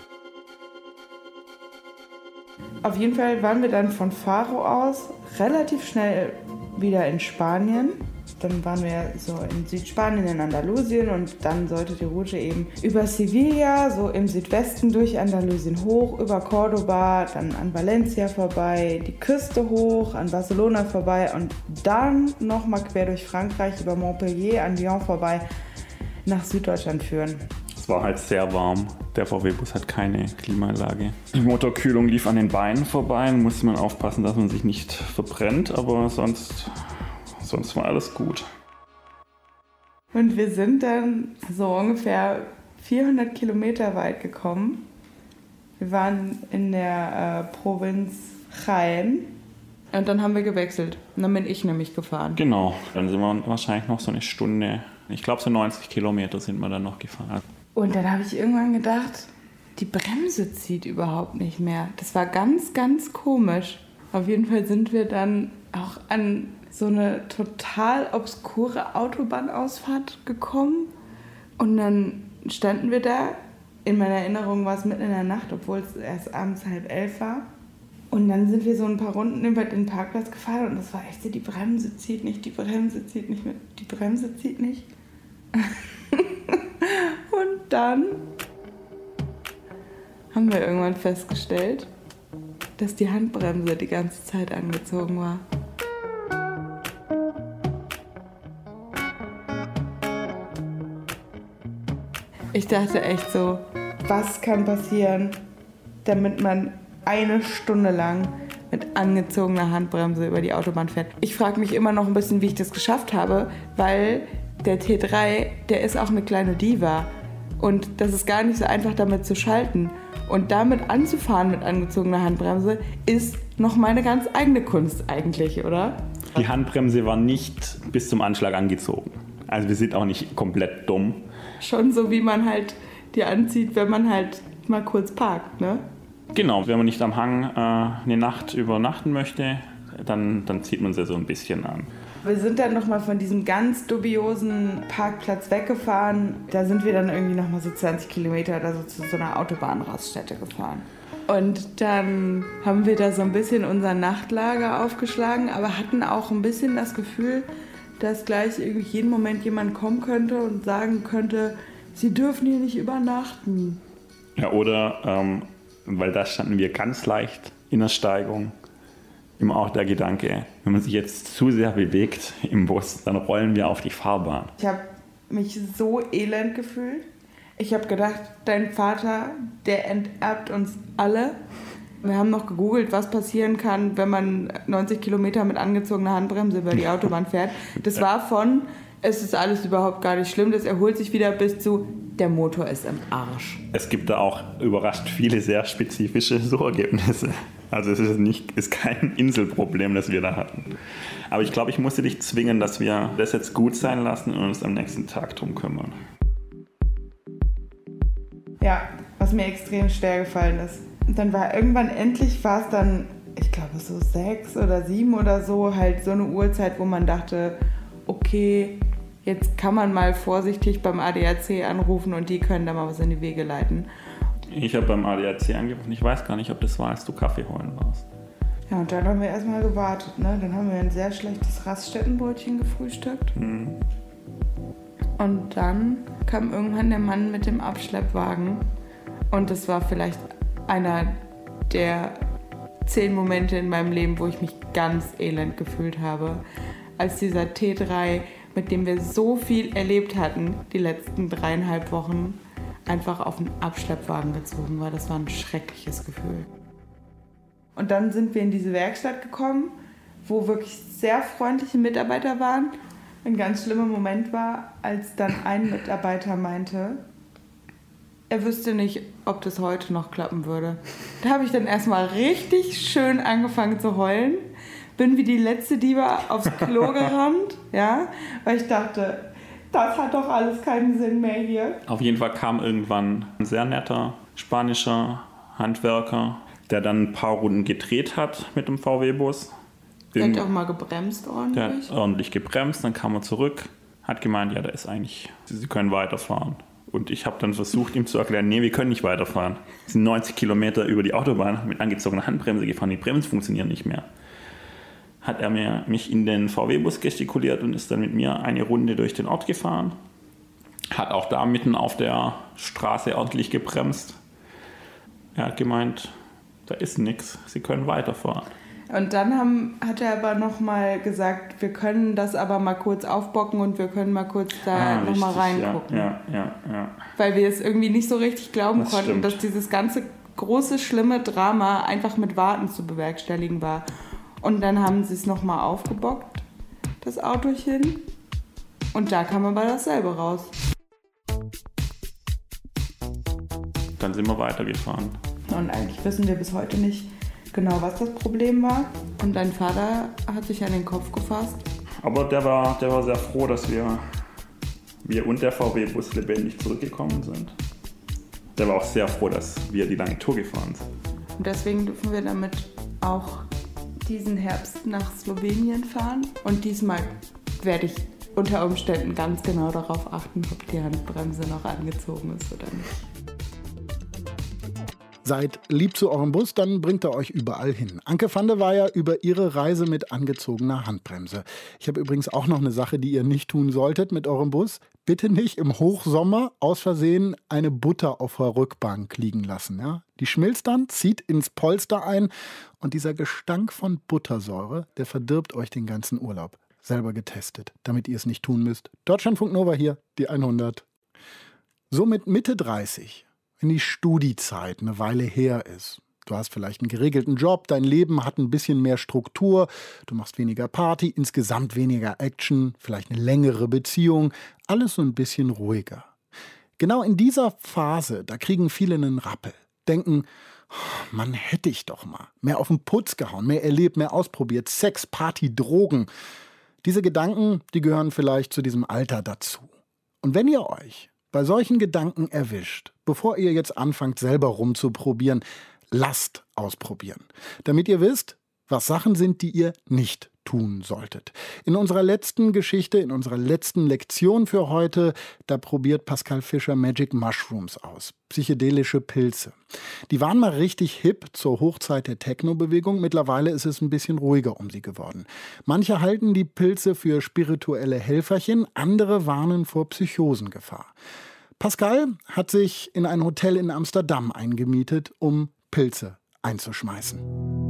S11: Auf jeden Fall waren wir dann von Faro aus relativ schnell wieder in Spanien. Dann waren wir so in Südspanien, in Andalusien und dann sollte die Route eben über Sevilla, so im Südwesten durch Andalusien hoch, über Cordoba, dann an Valencia vorbei, die Küste hoch, an Barcelona vorbei und dann nochmal quer durch Frankreich über Montpellier, an Lyon vorbei, nach Süddeutschland führen.
S12: Es war halt sehr warm. Der V W-Bus hat keine Klimaanlage. Die Motorkühlung lief an den Beinen vorbei. Da musste man aufpassen, dass man sich nicht verbrennt, aber sonst, sonst war alles gut.
S11: Und wir sind dann so ungefähr vierhundert Kilometer weit gekommen. Wir waren in der äh, Provinz Jaén und dann haben wir gewechselt. Und dann bin ich nämlich gefahren.
S12: Genau, dann sind wir wahrscheinlich noch so eine Stunde, ich glaube so neunzig Kilometer sind wir dann noch gefahren.
S11: Und dann habe ich irgendwann gedacht, die Bremse zieht überhaupt nicht mehr. Das war ganz, ganz komisch. Auf jeden Fall sind wir dann auch an so eine total obskure Autobahnausfahrt gekommen. Und dann standen wir da. In meiner Erinnerung war es mitten in der Nacht, obwohl es erst abends halb elf war. Und dann sind wir so ein paar Runden über den Parkplatz gefahren und das war echt so, die Bremse zieht nicht, die Bremse zieht nicht, die Bremse zieht nicht. Und dann haben wir irgendwann festgestellt, dass die Handbremse die ganze Zeit angezogen war. Ich dachte echt so, was kann passieren, damit man eine Stunde lang mit angezogener Handbremse über die Autobahn fährt. Ich frage mich immer noch ein bisschen, wie ich das geschafft habe, weil der T drei, der ist auch eine kleine Diva. Und das ist gar nicht so einfach, damit zu schalten. Und damit anzufahren mit angezogener Handbremse ist noch meine ganz eigene Kunst eigentlich, oder?
S12: Die Handbremse war nicht bis zum Anschlag angezogen. Also wir sind auch nicht komplett dumm.
S11: Schon so, wie man halt die anzieht, wenn man halt mal kurz parkt, ne?
S12: Genau, wenn man nicht am Hang äh, eine Nacht übernachten möchte, dann, dann zieht man sie so ein bisschen an.
S11: Wir sind dann nochmal von diesem ganz dubiosen Parkplatz weggefahren. Da sind wir dann irgendwie nochmal so zwanzig Kilometer oder so zu so einer Autobahnraststätte gefahren. Und dann haben wir da so ein bisschen unser Nachtlager aufgeschlagen, aber hatten auch ein bisschen das Gefühl, dass gleich irgendwie jeden Moment jemand kommen könnte und sagen könnte, sie dürfen hier nicht übernachten.
S12: Ja, oder, ähm, weil da standen wir ganz leicht in der Steigung, immer auch der Gedanke, wenn man sich jetzt zu sehr bewegt im Bus, dann rollen wir auf die Fahrbahn.
S11: Ich habe mich so elend gefühlt. Ich habe gedacht, dein Vater, der enterbt uns alle. Wir haben noch gegoogelt, was passieren kann, wenn man neunzig Kilometer mit angezogener Handbremse über die Autobahn fährt. Das war von, es ist alles überhaupt gar nicht schlimm, das erholt sich wieder bis zu, der Motor ist im Arsch.
S12: Es gibt da auch überrascht viele sehr spezifische Suchergebnisse. Also es ist, nicht, ist kein Inselproblem, das wir da hatten. Aber ich glaube, ich musste dich zwingen, dass wir das jetzt gut sein lassen und uns am nächsten Tag drum kümmern.
S11: Ja, was mir extrem schwer gefallen ist. Und dann war irgendwann endlich, war es dann, ich glaube so sechs oder sieben oder so, halt so eine Uhrzeit, wo man dachte, okay, jetzt kann man mal vorsichtig beim A D A C anrufen und die können da mal was in die Wege leiten.
S12: Ich habe beim A D A C angerufen, ich weiß gar nicht, ob das war, als du Kaffee holen warst.
S11: Ja, und dann haben wir erstmal gewartet, ne? Dann haben wir ein sehr schlechtes Raststättenbrötchen gefrühstückt. Mhm. Und dann kam irgendwann der Mann mit dem Abschleppwagen. Und das war vielleicht einer der zehn Momente in meinem Leben, wo ich mich ganz elend gefühlt habe. Als dieser T drei, mit dem wir so viel erlebt hatten, die letzten dreieinhalb Wochen, einfach auf den Abschleppwagen gezogen war. Das war ein schreckliches Gefühl. Und dann sind wir in diese Werkstatt gekommen, wo wirklich sehr freundliche Mitarbeiter waren. Ein ganz schlimmer Moment war, als dann ein Mitarbeiter meinte, er wüsste nicht, ob das heute noch klappen würde. Da habe ich dann erstmal richtig schön angefangen zu heulen. Bin wie die letzte Diva aufs Klo gerannt, ja, weil ich dachte, das hat doch alles keinen Sinn mehr hier.
S12: Auf jeden Fall kam irgendwann ein sehr netter spanischer Handwerker, der dann ein paar Runden gedreht hat mit dem V W-Bus.
S11: Der hat auch mal gebremst ordentlich.
S12: Der hat ordentlich gebremst, dann kam er zurück, hat gemeint, ja, da ist eigentlich, Sie können weiterfahren. Und ich habe dann versucht, ihm zu erklären, nee, wir können nicht weiterfahren. Wir sind neunzig Kilometer über die Autobahn mit angezogener Handbremse gefahren, die Bremsen funktionieren nicht mehr. Hat er mir, mich in den V W-Bus gestikuliert und ist dann mit mir eine Runde durch den Ort gefahren. Hat auch da mitten auf der Straße ordentlich gebremst. Er hat gemeint, da ist nichts, Sie können weiterfahren.
S11: Und dann haben, hat er aber nochmal gesagt, wir können das aber mal kurz aufbocken und wir können mal kurz da
S12: ah,
S11: nochmal reingucken.
S12: Ja, ja, ja, ja.
S11: Weil wir es irgendwie nicht so richtig glauben
S12: das
S11: konnten,
S12: stimmt.
S11: dass dieses ganze große, schlimme Drama einfach mit Warten zu bewerkstelligen war. Und dann haben sie es nochmal aufgebockt, das Autochen. Und da kam aber dasselbe raus.
S12: Dann sind wir weitergefahren.
S11: Und eigentlich wissen wir bis heute nicht genau, was das Problem war. Und dein Vater hat sich an den Kopf gefasst.
S12: Aber der war, der war sehr froh, dass wir, wir und der V W-Bus lebendig zurückgekommen sind. Der war auch sehr froh, dass wir die lange Tour gefahren sind.
S11: Und deswegen dürfen wir damit auch diesen Herbst nach Slowenien fahren. Und diesmal werde ich unter Umständen ganz genau darauf achten, ob die Handbremse noch angezogen ist oder nicht.
S2: Seid lieb zu eurem Bus, dann bringt er euch überall hin. Anke van der Weyer über ihre Reise mit angezogener Handbremse. Ich habe übrigens auch noch eine Sache, die ihr nicht tun solltet mit eurem Bus. Bitte nicht im Hochsommer aus Versehen eine Butter auf der Rückbank liegen lassen. Ja? Die schmilzt dann, zieht ins Polster ein und dieser Gestank von Buttersäure, der verdirbt euch den ganzen Urlaub. Selber getestet, damit ihr es nicht tun müsst. Deutschlandfunk Nova hier, die hundert. So mit Mitte dreißig, wenn die Studiezeit eine Weile her ist. Du hast vielleicht einen geregelten Job, dein Leben hat ein bisschen mehr Struktur, du machst weniger Party, insgesamt weniger Action, vielleicht eine längere Beziehung, alles so ein bisschen ruhiger. Genau in dieser Phase, da kriegen viele einen Rappel, denken, oh, Mann, hätte ich doch mal mehr auf den Putz gehauen, mehr erlebt, mehr ausprobiert, Sex, Party, Drogen. Diese Gedanken, die gehören vielleicht zu diesem Alter dazu. Und wenn ihr euch bei solchen Gedanken erwischt, bevor ihr jetzt anfangt, selber rumzuprobieren, lasst ausprobieren, damit ihr wisst, was Sachen sind, die ihr nicht tun solltet. In unserer letzten Geschichte, in unserer letzten Lektion für heute, da probiert Pascal Fischer Magic Mushrooms aus, psychedelische Pilze. Die waren mal richtig hip zur Hochzeit der Techno-Bewegung. Mittlerweile ist es ein bisschen ruhiger um sie geworden. Manche halten die Pilze für spirituelle Helferchen, andere warnen vor Psychosengefahr. Pascal hat sich in ein Hotel in Amsterdam eingemietet, um Pilze einzuschmeißen.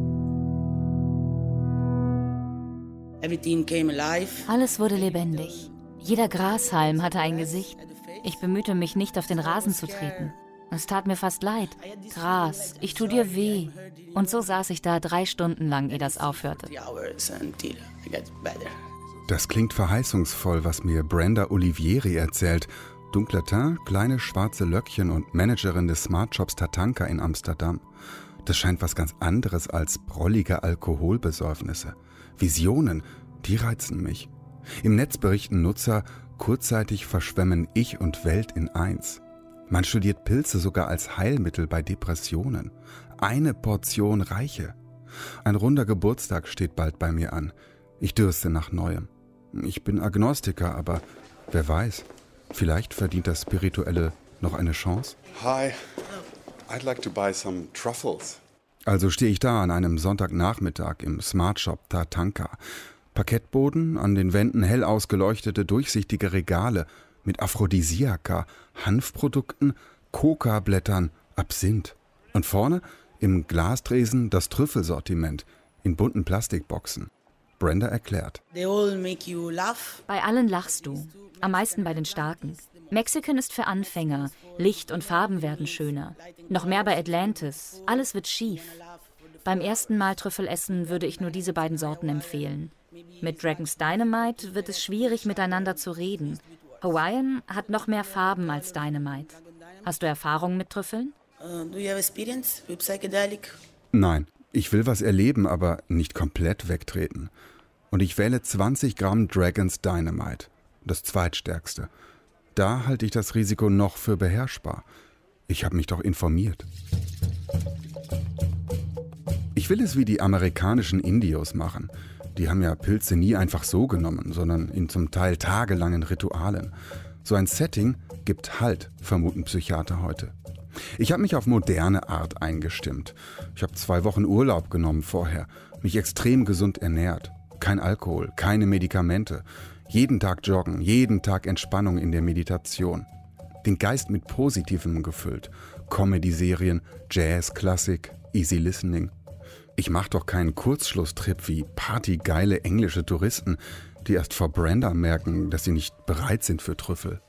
S13: Alles wurde lebendig. Jeder Grashalm hatte ein Gesicht. Ich bemühte mich nicht, auf den Rasen zu treten. Es tat mir fast leid. Gras, ich tu dir weh. Und so saß ich da drei Stunden lang, ehe das aufhörte.
S14: Das klingt verheißungsvoll, was mir Brenda Olivieri erzählt. Dunkler Teint, kleine schwarze Löckchen und Managerin des Smartshops Tatanka in Amsterdam. Das scheint was ganz anderes als brollige Alkoholbesäufnisse. Visionen, die reizen mich. Im Netz berichten Nutzer, kurzzeitig verschwemmen Ich und Welt in eins. Man studiert Pilze sogar als Heilmittel bei Depressionen. Eine Portion reiche. Ein runder Geburtstag steht bald bei mir an. Ich dürste nach Neuem. Ich bin Agnostiker, aber wer weiß, vielleicht verdient das Spirituelle noch eine Chance.
S15: Hi, I'd like to buy some truffles.
S14: Also stehe ich da an einem Sonntagnachmittag im Smartshop Tatanka. Parkettboden, an den Wänden hell ausgeleuchtete, durchsichtige Regale mit Aphrodisiaka, Hanfprodukten, Coca-Blättern, Absinth. Und vorne im Glastresen das Trüffelsortiment in bunten Plastikboxen. Brenda erklärt.
S13: Bei allen lachst du, am meisten bei den Starken. Mexican ist für Anfänger. Licht und Farben werden schöner. Noch mehr bei Atlantis. Alles wird schief. Beim ersten Mal Trüffel essen würde ich nur diese beiden Sorten empfehlen. Mit Dragon's Dynamite wird es schwierig, miteinander zu reden. Hawaiian hat noch mehr Farben als Dynamite. Hast du Erfahrung mit Trüffeln?
S14: Nein, ich will was erleben, aber nicht komplett wegtreten. Und ich wähle zwanzig Gramm Dragon's Dynamite. Das zweitstärkste. Da halte ich das Risiko noch für beherrschbar. Ich habe mich doch informiert. Ich will es wie die amerikanischen Indios machen. Die haben ja Pilze nie einfach so genommen, sondern in zum Teil tagelangen Ritualen. So ein Setting gibt Halt, vermuten Psychiater heute. Ich habe mich auf moderne Art eingestimmt. Ich habe zwei Wochen Urlaub genommen vorher, mich extrem gesund ernährt. Kein Alkohol, keine Medikamente. Jeden Tag joggen, jeden Tag Entspannung in der Meditation. Den Geist mit Positivem gefüllt. Comedy-Serien, Jazz, Klassik, Easy Listening. Ich mache doch keinen Kurzschlusstrip wie partygeile englische Touristen, die erst vor Brenda merken, dass sie nicht bereit sind für Trüffel.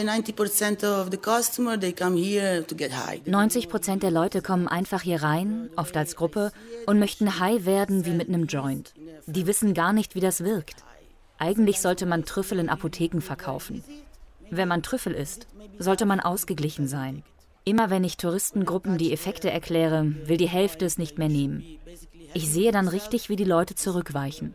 S13: neunzig Prozent der Leute kommen einfach hier rein, oft als Gruppe, und möchten high werden wie mit einem Joint. Die wissen gar nicht, wie das wirkt. Eigentlich sollte man Trüffel in Apotheken verkaufen. Wenn man Trüffel isst, sollte man ausgeglichen sein. Immer wenn ich Touristengruppen die Effekte erkläre, will die Hälfte es nicht mehr nehmen. Ich sehe dann richtig, wie die Leute zurückweichen.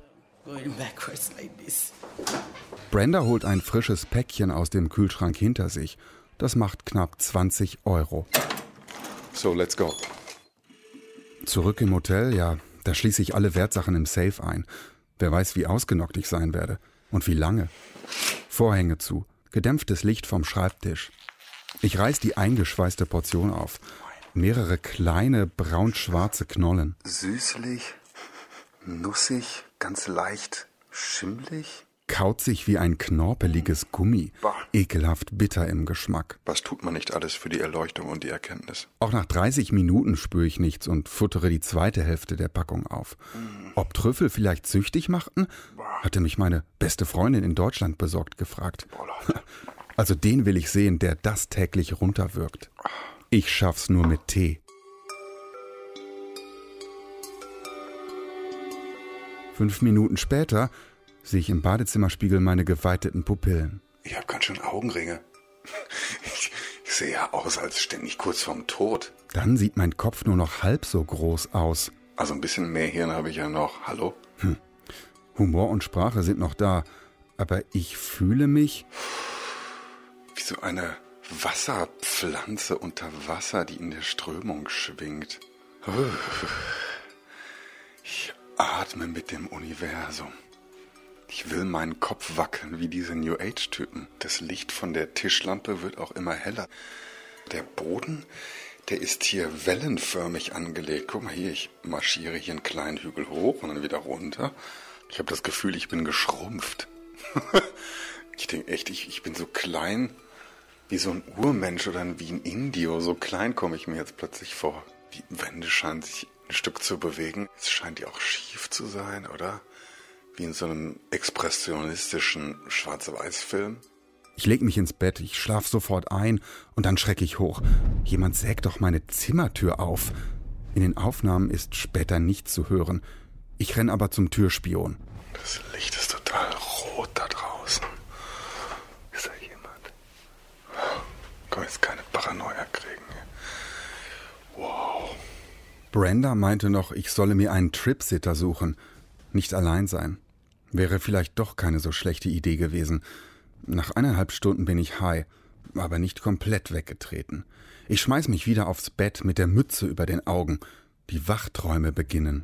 S14: Brenda holt ein frisches Päckchen aus dem Kühlschrank hinter sich. Das macht knapp zwanzig Euro.
S15: So, let's go.
S14: Zurück im Hotel, ja, da schließe ich alle Wertsachen im Safe ein. Wer weiß, wie ausgenockt ich sein werde. Und wie lange. Vorhänge zu, gedämpftes Licht vom Schreibtisch. Ich reiß die eingeschweißte Portion auf. Mehrere kleine, braun-schwarze Knollen.
S15: Süßlich, nussig, ganz leicht schimmlig.
S14: Kauzig wie ein knorpeliges Gummi.
S15: Bah.
S14: Ekelhaft bitter im Geschmack.
S15: Was tut man nicht alles für die Erleuchtung und die Erkenntnis?
S14: Auch nach dreißig Minuten spüre ich nichts und futtere die zweite Hälfte der Packung auf. Mm. Ob Trüffel vielleicht süchtig machten? Bah. Hatte mich meine beste Freundin in Deutschland besorgt gefragt. Also den will ich sehen, der das täglich runterwirkt. Ich schaff's nur mit Tee. Fünf Minuten später sehe ich im Badezimmerspiegel meine geweiteten Pupillen.
S15: Ich habe ganz schön Augenringe. Ich, ich sehe ja aus, als stände ich kurz vorm Tod.
S14: Dann sieht mein Kopf nur noch halb so groß aus.
S15: Also ein bisschen mehr Hirn habe ich ja noch. Hallo?
S14: Hm. Humor und Sprache sind noch da, aber ich fühle mich
S15: wie so eine Wasserpflanze unter Wasser, die in der Strömung schwingt. Ich atme mit dem Universum. Ich will meinen Kopf wackeln wie diese New Age-Typen. Das Licht von der Tischlampe wird auch immer heller. Der Boden, der ist hier wellenförmig angelegt. Guck mal hier, ich marschiere hier einen kleinen Hügel hoch und dann wieder runter. Ich habe das Gefühl, ich bin geschrumpft. Ich denke echt, ich, ich bin so klein wie so ein Urmensch oder wie ein Indio. So klein komme ich mir jetzt plötzlich vor. Die Wände scheinen sich ein Stück zu bewegen. Es scheint ja auch schief zu sein, oder? Wie in so einem expressionistischen Schwarz-Weiß-Film.
S14: Ich leg mich ins Bett, ich schlaf sofort ein und dann schrecke ich hoch. Jemand sägt doch meine Zimmertür auf. In den Aufnahmen ist später nichts zu hören. Ich renn aber zum Türspion.
S15: Das Licht ist total rot da draußen. Ist da jemand? Ich kann jetzt keine Paranoia kriegen. Wow.
S14: Brenda meinte noch, ich solle mir einen Tripsitter suchen. Nicht allein sein. Wäre vielleicht doch keine so schlechte Idee gewesen. Nach eineinhalb Stunden bin ich high, aber nicht komplett weggetreten. Ich schmeiß mich wieder aufs Bett mit der Mütze über den Augen. Die Wachträume beginnen.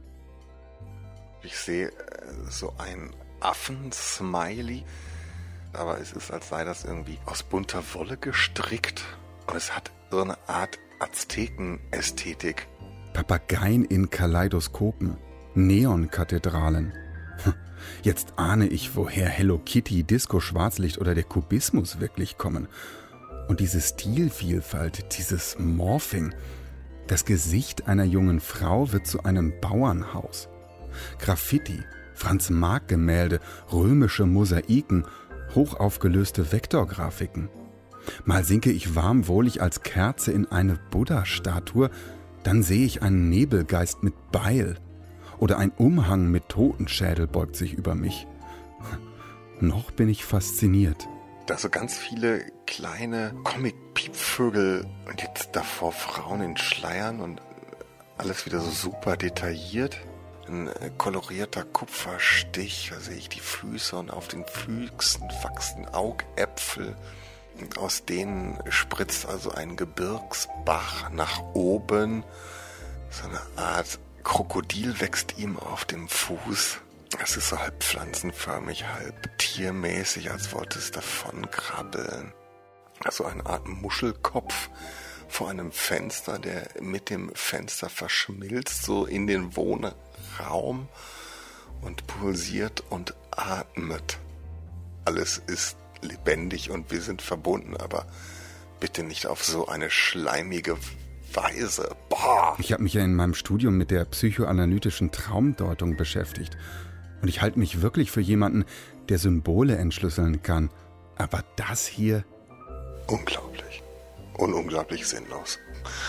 S15: Ich sehe äh, so ein Affen-Smiley, aber es ist, als sei das irgendwie aus bunter Wolle gestrickt. Und es hat so eine Art Azteken-Ästhetik.
S14: Papageien in Kaleidoskopen. Neonkathedralen. Jetzt ahne ich, woher Hello Kitty, Disco, Schwarzlicht oder der Kubismus wirklich kommen. Und diese Stilvielfalt, dieses Morphing. Das Gesicht einer jungen Frau wird zu einem Bauernhaus. Graffiti, Franz-Marc-Gemälde, römische Mosaiken, hochaufgelöste Vektorgrafiken. Mal sinke ich warmwohlig als Kerze in eine Buddha-Statue, dann sehe ich einen Nebelgeist mit Beil. Oder ein Umhang mit Totenschädel beugt sich über mich. Noch bin ich fasziniert.
S15: Da so ganz viele kleine Comic-Piepvögel und jetzt davor Frauen in Schleiern und alles wieder so super detailliert. Ein kolorierter Kupferstich, da sehe ich die Füße und auf den Füßen wachsen Augäpfel. Und aus denen spritzt also ein Gebirgsbach nach oben. So eine Art Krokodil wächst ihm auf dem Fuß. Es ist so halb pflanzenförmig, halb tiermäßig, als wollte es davon krabbeln. Also eine Art Muschelkopf vor einem Fenster, der mit dem Fenster verschmilzt, so in den Wohnraum und pulsiert und atmet. Alles ist lebendig und wir sind verbunden, aber bitte nicht auf so eine schleimige Weise. Boah.
S14: Ich habe mich ja in meinem Studium mit der psychoanalytischen Traumdeutung beschäftigt. Und ich halte mich wirklich für jemanden, der Symbole entschlüsseln kann. Aber das hier?
S15: Unglaublich. Und unglaublich sinnlos.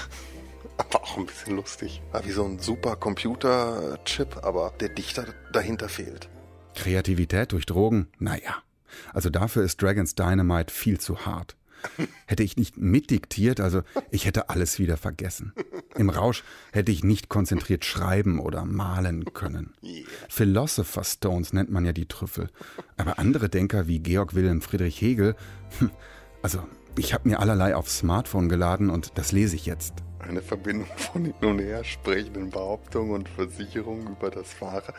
S15: Aber auch ein bisschen lustig. War wie so ein super Computerchip, aber der Dichter dahinter fehlt.
S14: Kreativität durch Drogen? Naja. Also dafür ist Dragon's Dynamite viel zu hart. Hätte ich nicht mitdiktiert, also ich hätte alles wieder vergessen. Im Rausch hätte ich nicht konzentriert schreiben oder malen können. Yeah. Philosopher's Stones nennt man ja die Trüffel. Aber andere Denker wie Georg Wilhelm Friedrich Hegel, also ich habe mir allerlei aufs Smartphone geladen und das lese ich jetzt.
S15: Eine Verbindung von hin und her sprechenden Behauptungen und Versicherungen über das Wahre.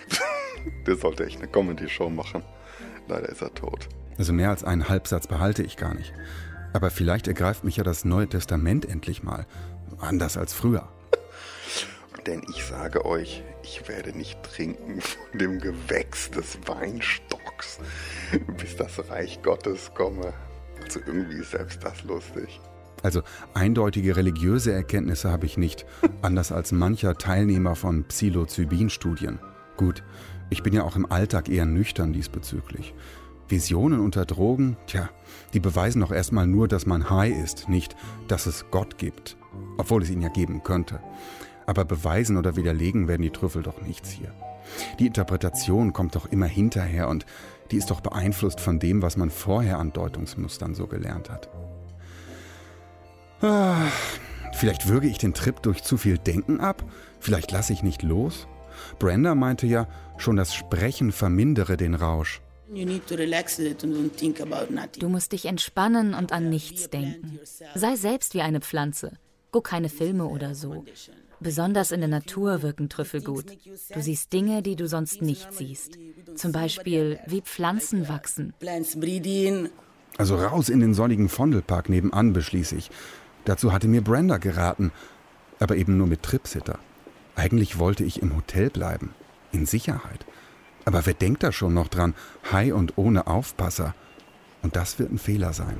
S15: Der sollte echt eine Comedy-Show machen. Leider ist er tot.
S14: Also mehr als einen Halbsatz behalte ich gar nicht. Aber vielleicht ergreift mich ja das Neue Testament endlich mal. Anders als früher.
S15: Denn ich sage euch, ich werde nicht trinken von dem Gewächs des Weinstocks, bis das Reich Gottes komme. Also irgendwie ist selbst das lustig.
S14: Also eindeutige religiöse Erkenntnisse habe ich nicht, anders als mancher Teilnehmer von Psilocybin-Studien. Gut, ich bin ja auch im Alltag eher nüchtern diesbezüglich. Visionen unter Drogen, tja, die beweisen doch erstmal nur, dass man high ist, nicht, dass es Gott gibt. Obwohl es ihn ja geben könnte. Aber beweisen oder widerlegen werden die Trüffel doch nichts hier. Die Interpretation kommt doch immer hinterher und die ist doch beeinflusst von dem, was man vorher an Deutungsmustern so gelernt hat. Ah, vielleicht würge ich den Trip durch zu viel Denken ab? Vielleicht lasse ich nicht los? Brenda meinte ja, schon das Sprechen vermindere den Rausch.
S13: Du musst dich entspannen und an nichts denken. Sei selbst wie eine Pflanze. Guck keine Filme oder so. Besonders in der Natur wirken Trüffel gut. Du siehst Dinge, die du sonst nicht siehst. Zum Beispiel, wie Pflanzen wachsen.
S14: Also raus in den sonnigen Vondelpark nebenan, beschließe ich. Dazu hatte mir Brenda geraten, aber eben nur mit Tripsitter. Eigentlich wollte ich im Hotel bleiben, in Sicherheit. Aber wer denkt da schon noch dran, high und ohne Aufpasser? Und das wird ein Fehler sein.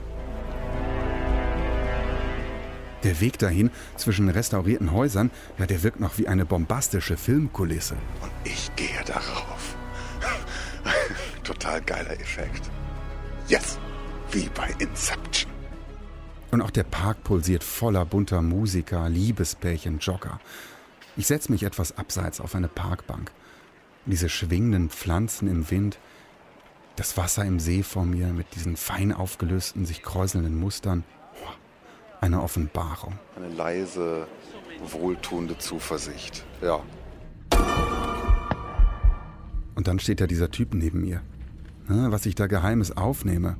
S14: Der Weg dahin zwischen restaurierten Häusern, ja, der wirkt noch wie eine bombastische Filmkulisse.
S15: Und ich gehe darauf. Total geiler Effekt. Yes, wie bei Inception.
S14: Und auch der Park pulsiert voller bunter Musiker, Liebespärchen, Jogger. Ich setze mich etwas abseits auf eine Parkbank. Diese schwingenden Pflanzen im Wind, das Wasser im See vor mir mit diesen fein aufgelösten, sich kräuselnden Mustern. Eine Offenbarung.
S15: Eine leise, wohltuende Zuversicht, ja.
S14: Und dann steht da dieser Typ neben mir. Was ich da Geheimes aufnehme.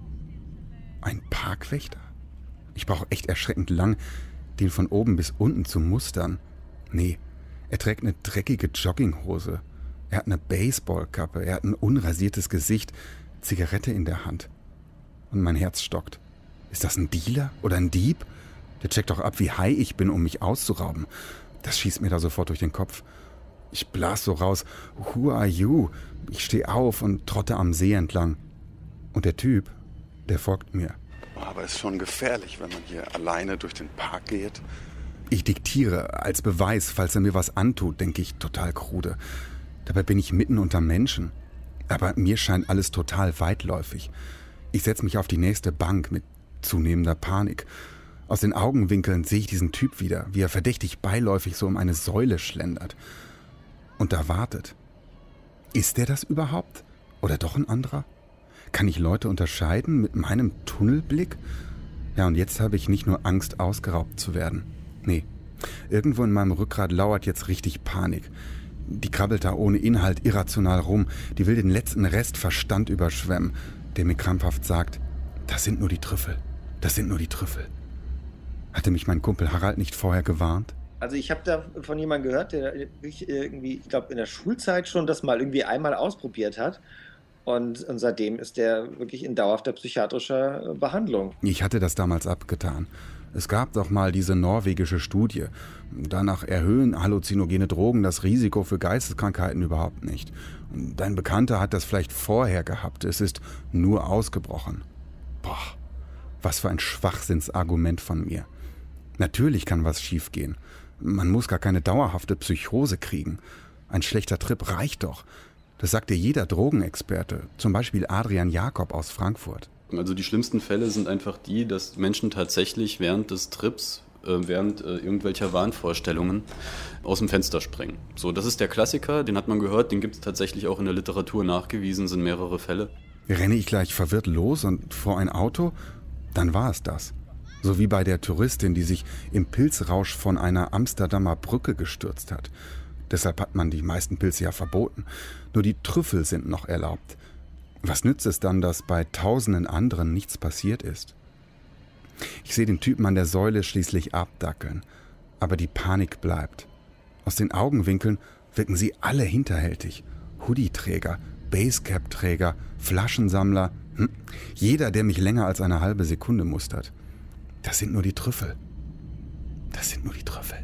S14: Ein Parkwächter? Ich brauche echt erschreckend lang, den von oben bis unten zu mustern. Nee, er trägt eine dreckige Jogginghose. Er hat eine Baseballkappe, er hat ein unrasiertes Gesicht, Zigarette in der Hand. Und mein Herz stockt. Ist das ein Dealer oder ein Dieb? Der checkt doch ab, wie high ich bin, um mich auszurauben. Das schießt mir da sofort durch den Kopf. Ich blas so raus, who are you? Ich stehe auf und trotte am See entlang. Und der Typ, der folgt mir.
S15: Aber es ist schon gefährlich, wenn man hier alleine durch den Park geht.
S14: Ich diktiere, als Beweis, falls er mir was antut, denke ich total krude. Dabei bin ich mitten unter Menschen. Aber mir scheint alles total weitläufig. Ich setze mich auf die nächste Bank mit zunehmender Panik. Aus den Augenwinkeln sehe ich diesen Typ wieder, wie er verdächtig beiläufig so um eine Säule schlendert. Und da wartet. Ist der das überhaupt? Oder doch ein anderer? Kann ich Leute unterscheiden mit meinem Tunnelblick? Ja, und jetzt habe ich nicht nur Angst, ausgeraubt zu werden. Nee, irgendwo in meinem Rückgrat lauert jetzt richtig Panik. Die krabbelt da ohne Inhalt irrational rum. Die will den letzten Rest Verstand überschwemmen, der mir krampfhaft sagt, das sind nur die Trüffel. Das sind nur die Trüffel. Hatte mich mein Kumpel Harald nicht vorher gewarnt?
S16: Also ich habe da von jemandem gehört, der irgendwie, ich glaube in der Schulzeit schon das mal irgendwie einmal ausprobiert hat. Und, und seitdem ist der wirklich in dauerhafter psychiatrischer Behandlung.
S14: Ich hatte das damals abgetan. Es gab doch mal diese norwegische Studie. Danach erhöhen halluzinogene Drogen das Risiko für Geisteskrankheiten überhaupt nicht. Dein Bekannter hat das vielleicht vorher gehabt. Es ist nur ausgebrochen. Boah, was für ein Schwachsinnsargument von mir. Natürlich kann was schiefgehen. Man muss gar keine dauerhafte Psychose kriegen. Ein schlechter Trip reicht doch. Das sagt dir jeder Drogenexperte, zum Beispiel Adrian Jakob aus Frankfurt.
S17: Also die schlimmsten Fälle sind einfach die, dass Menschen tatsächlich während des Trips, äh, während äh, irgendwelcher Wahnvorstellungen aus dem Fenster springen. So, das ist der Klassiker, den hat man gehört, den gibt es tatsächlich auch in der Literatur nachgewiesen, sind mehrere Fälle.
S14: Renne ich gleich verwirrt los und vor ein Auto? Dann war es das. So wie bei der Touristin, die sich im Pilzrausch von einer Amsterdamer Brücke gestürzt hat. Deshalb hat man die meisten Pilze ja verboten. Nur die Trüffel sind noch erlaubt. Was nützt es dann, dass bei tausenden anderen nichts passiert ist? Ich sehe den Typen an der Säule schließlich abdackeln. Aber die Panik bleibt. Aus den Augenwinkeln wirken sie alle hinterhältig. Hoodie-Träger, Basecap-Träger, Flaschensammler. Hm. Jeder, der mich länger als eine halbe Sekunde mustert. Das sind nur die Trüffel. Das sind nur die Trüffel.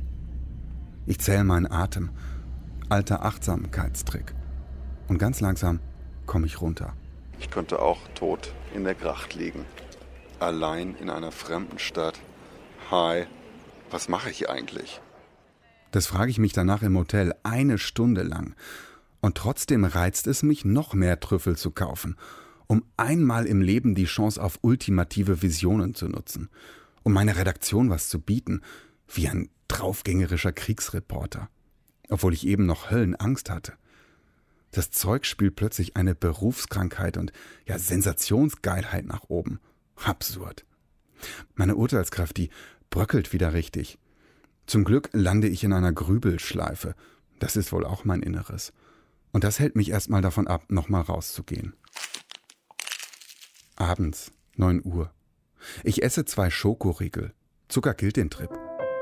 S14: Ich zähle meinen Atem. Alter Achtsamkeitstrick. Und ganz langsam komme ich runter.
S15: Ich könnte auch tot in der Gracht liegen. Allein in einer fremden Stadt. Hi, was mache ich eigentlich?
S14: Das frage ich mich danach im Hotel eine Stunde lang. Und trotzdem reizt es mich, noch mehr Trüffel zu kaufen. um einmal im Leben die Chance auf ultimative Visionen zu nutzen, um meiner Redaktion was zu bieten, wie ein draufgängerischer Kriegsreporter, obwohl ich eben noch Höllenangst hatte. Das Zeug spielt plötzlich eine Berufskrankheit und ja Sensationsgeilheit nach oben. Absurd. Meine Urteilskraft, die bröckelt wieder richtig. Zum Glück lande ich in einer Grübelschleife. Das ist wohl auch mein Inneres. Und das hält mich erstmal davon ab, nochmal rauszugehen. Abends, neun Uhr. Ich esse zwei Schokoriegel. Zucker killt den Trip.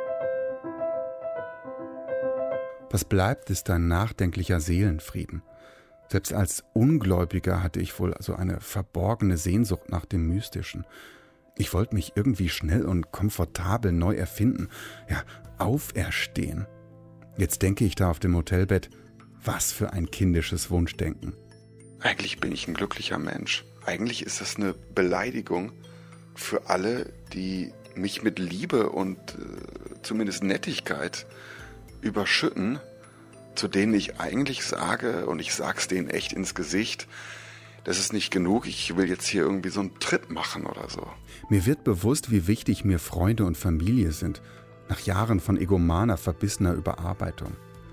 S14: Was bleibt, ist ein nachdenklicher Seelenfrieden. Selbst als Ungläubiger hatte ich wohl so eine verborgene Sehnsucht nach dem Mystischen. Ich wollte mich irgendwie schnell und komfortabel neu erfinden, ja, auferstehen. Jetzt denke ich da auf dem Hotelbett, was für ein kindisches Wunschdenken.
S15: Eigentlich bin ich ein glücklicher Mensch. Eigentlich ist das eine Beleidigung für alle, die mich mit Liebe und äh, zumindest Nettigkeit überschütten, zu denen ich eigentlich sage, und ich sag's denen echt ins Gesicht, das ist nicht genug, ich will jetzt hier irgendwie so einen Trip machen oder so.
S14: Mir wird bewusst, wie wichtig mir Freunde und Familie sind, nach Jahren von egomaner, verbissener Überarbeitung.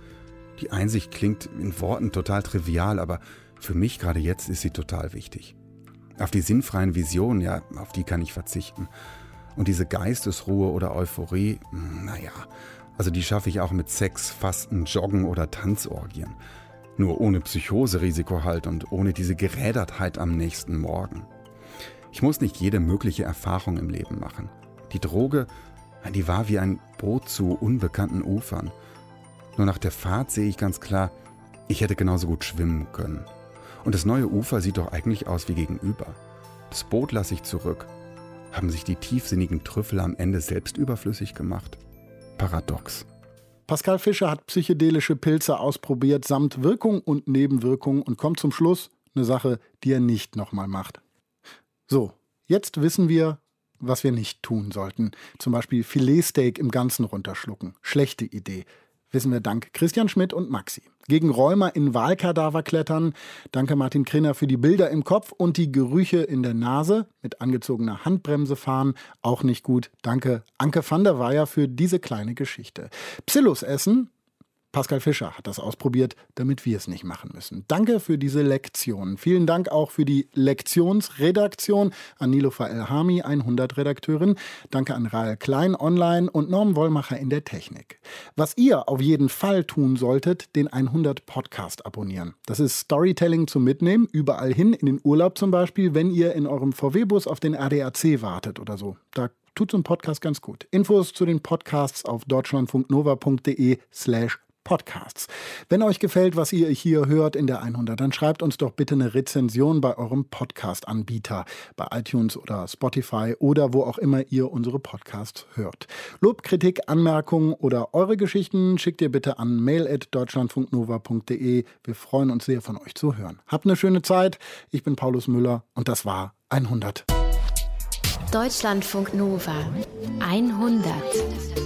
S14: Die Einsicht klingt in Worten total trivial, aber für mich gerade jetzt ist sie total wichtig. Auf die sinnfreien Visionen, ja, auf die kann ich verzichten. Und diese Geistesruhe oder Euphorie, naja, also die schaffe ich auch mit Sex, Fasten, Joggen oder Tanzorgien. Nur ohne Psychoserisiko halt und ohne diese Gerädertheit am nächsten Morgen. Ich muss nicht jede mögliche Erfahrung im Leben machen. Die Droge, die war wie ein Boot zu unbekannten Ufern. Nur nach der Fahrt sehe ich ganz klar, ich hätte genauso gut schwimmen können. Und das neue Ufer sieht doch eigentlich aus wie gegenüber. Das Boot lasse ich zurück. Haben sich die tiefsinnigen Trüffel am Ende selbst überflüssig gemacht? Paradox.
S2: Pascal Fischer hat psychedelische Pilze ausprobiert, samt Wirkung und Nebenwirkung und kommt zum Schluss, eine Sache, die er nicht nochmal macht. So, jetzt wissen wir, was wir nicht tun sollten. Zum Beispiel Filetsteak im Ganzen runterschlucken. Schlechte Idee. Wissen wir dank Christian Schmidt und Maxi. Gegen Rheuma in Wahlkadaver klettern. Danke Martin Krinner für die Bilder im Kopf und die Gerüche in der Nase. Mit angezogener Handbremse fahren, auch nicht gut. Danke Anke van der Weyer für diese kleine Geschichte. Psillos essen. Pascal Fischer hat das ausprobiert, damit wir es nicht machen müssen. Danke für diese Lektion. Vielen Dank auch für die Lektionsredaktion an Nilofer Elhami, hundert Redakteurin. Danke an Rael Klein online und Norm Wollmacher in der Technik. Was ihr auf jeden Fall tun solltet, den hundert Podcast abonnieren. Das ist Storytelling zum Mitnehmen, überall hin, in den Urlaub zum Beispiel, wenn ihr in eurem V W-Bus auf den R D A C wartet oder so. Da tut so ein Podcast ganz gut. Infos zu den Podcasts auf deutschlandfunknova.de slash Podcasts. Wenn euch gefällt, was ihr hier hört in der hundert, dann schreibt uns doch bitte eine Rezension bei eurem Podcast-Anbieter, bei iTunes oder Spotify oder wo auch immer ihr unsere Podcasts hört. Lob, Kritik, Anmerkungen oder eure Geschichten schickt ihr bitte an mail at deutschlandfunknova punkt de. Wir freuen uns sehr, von euch zu hören. Habt eine schöne Zeit. Ich bin Paulus Müller und das war hundert.
S1: Deutschlandfunk Nova hundert.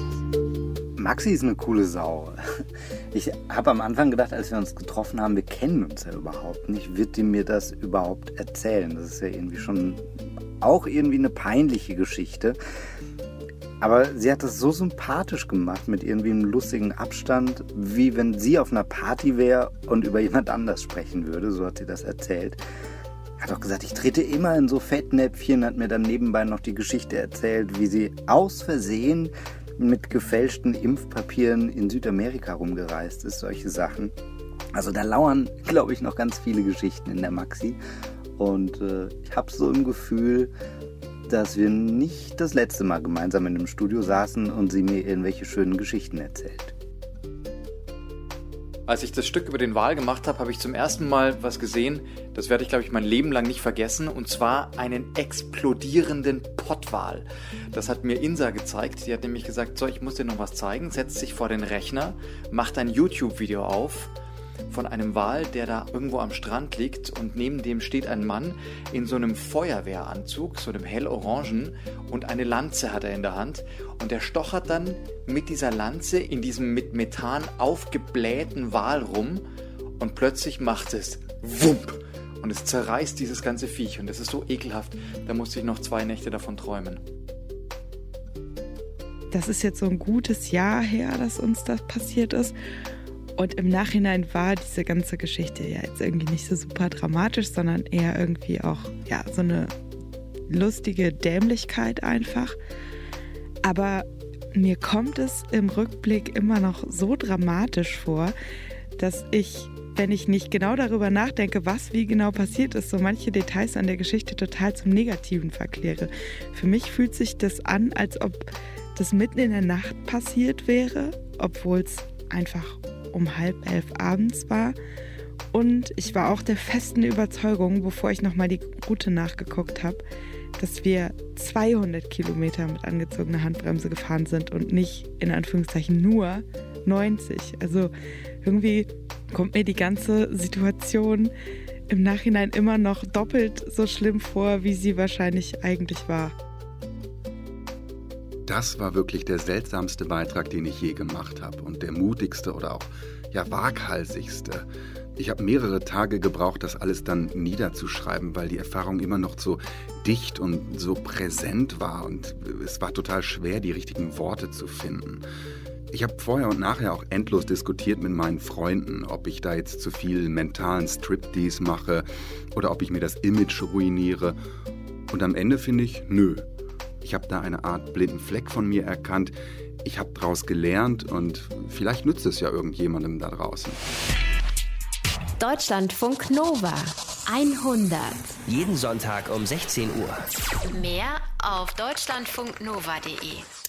S4: Maxi ist eine coole Sau. Ich habe am Anfang gedacht, als wir uns getroffen haben, wir kennen uns ja überhaupt nicht. Wird die mir das überhaupt erzählen? Das ist ja irgendwie schon auch irgendwie eine peinliche Geschichte. Aber sie hat das so sympathisch gemacht, mit irgendwie einem lustigen Abstand, wie wenn sie auf einer Party wäre und über jemand anders sprechen würde. So hat sie das erzählt. Hat auch gesagt, ich trete immer in so Fettnäpfchen, hat mir dann nebenbei noch die Geschichte erzählt, wie sie aus Versehen mit gefälschten Impfpapieren in Südamerika rumgereist ist, solche Sachen. Also da lauern, glaube ich, noch ganz viele Geschichten in der Maxi. Und äh, ich habe so im Gefühl, dass wir nicht das letzte Mal gemeinsam in einem Studio saßen und sie mir irgendwelche schönen Geschichten erzählt.
S8: Als ich das Stück über den Wal gemacht habe, habe ich zum ersten Mal was gesehen, das werde ich, glaube ich, mein Leben lang nicht vergessen, und zwar einen explodierenden Pottwal. Das hat mir Insa gezeigt. Die hat nämlich gesagt, so, ich muss dir noch was zeigen, setzt sich vor den Rechner, macht ein YouTube-Video auf von einem Wal, der da irgendwo am Strand liegt, und neben dem steht ein Mann in so einem Feuerwehranzug, so einem hellorangen, und eine Lanze hat er in der Hand, und der stochert dann mit dieser Lanze in diesem mit Methan aufgeblähten Wal rum, und plötzlich macht es Wump
S18: und es zerreißt dieses ganze Viech und es ist so ekelhaft, da musste ich noch zwei Nächte davon träumen.
S11: Das ist jetzt so ein gutes Jahr her, dass uns das passiert ist. Und im Nachhinein war diese ganze Geschichte ja jetzt irgendwie nicht so super dramatisch, sondern eher irgendwie auch ja, so eine lustige Dämlichkeit einfach. Aber mir kommt es im Rückblick immer noch so dramatisch vor, dass ich, wenn ich nicht genau darüber nachdenke, was wie genau passiert ist, so manche Details an der Geschichte total zum Negativen verkläre. Für mich fühlt sich das an, als ob das mitten in der Nacht passiert wäre, obwohl es einfach um halb elf abends war. Und ich war auch der festen Überzeugung, bevor ich nochmal die Route nachgeguckt habe, dass wir zweihundert Kilometer mit angezogener Handbremse gefahren sind und nicht in Anführungszeichen nur neunzig. Also irgendwie kommt mir die ganze Situation im Nachhinein immer noch doppelt so schlimm vor, wie sie wahrscheinlich eigentlich war.
S14: Das war wirklich der seltsamste Beitrag, den ich je gemacht habe und der mutigste oder auch ja waghalsigste. Ich habe mehrere Tage gebraucht, das alles dann niederzuschreiben, weil die Erfahrung immer noch so dicht und so präsent war und es war total schwer, die richtigen Worte zu finden. Ich habe vorher und nachher auch endlos diskutiert mit meinen Freunden, ob ich da jetzt zu viel mentalen Striptease mache oder ob ich mir das Image ruiniere. Und am Ende finde ich, nö. Ich habe da eine Art blinden Fleck von mir erkannt. Ich habe daraus gelernt und vielleicht nützt es ja irgendjemandem da draußen.
S1: Deutschlandfunk Nova hundert.
S19: Jeden Sonntag um sechzehn Uhr.
S1: Mehr auf deutschlandfunknova punkt de.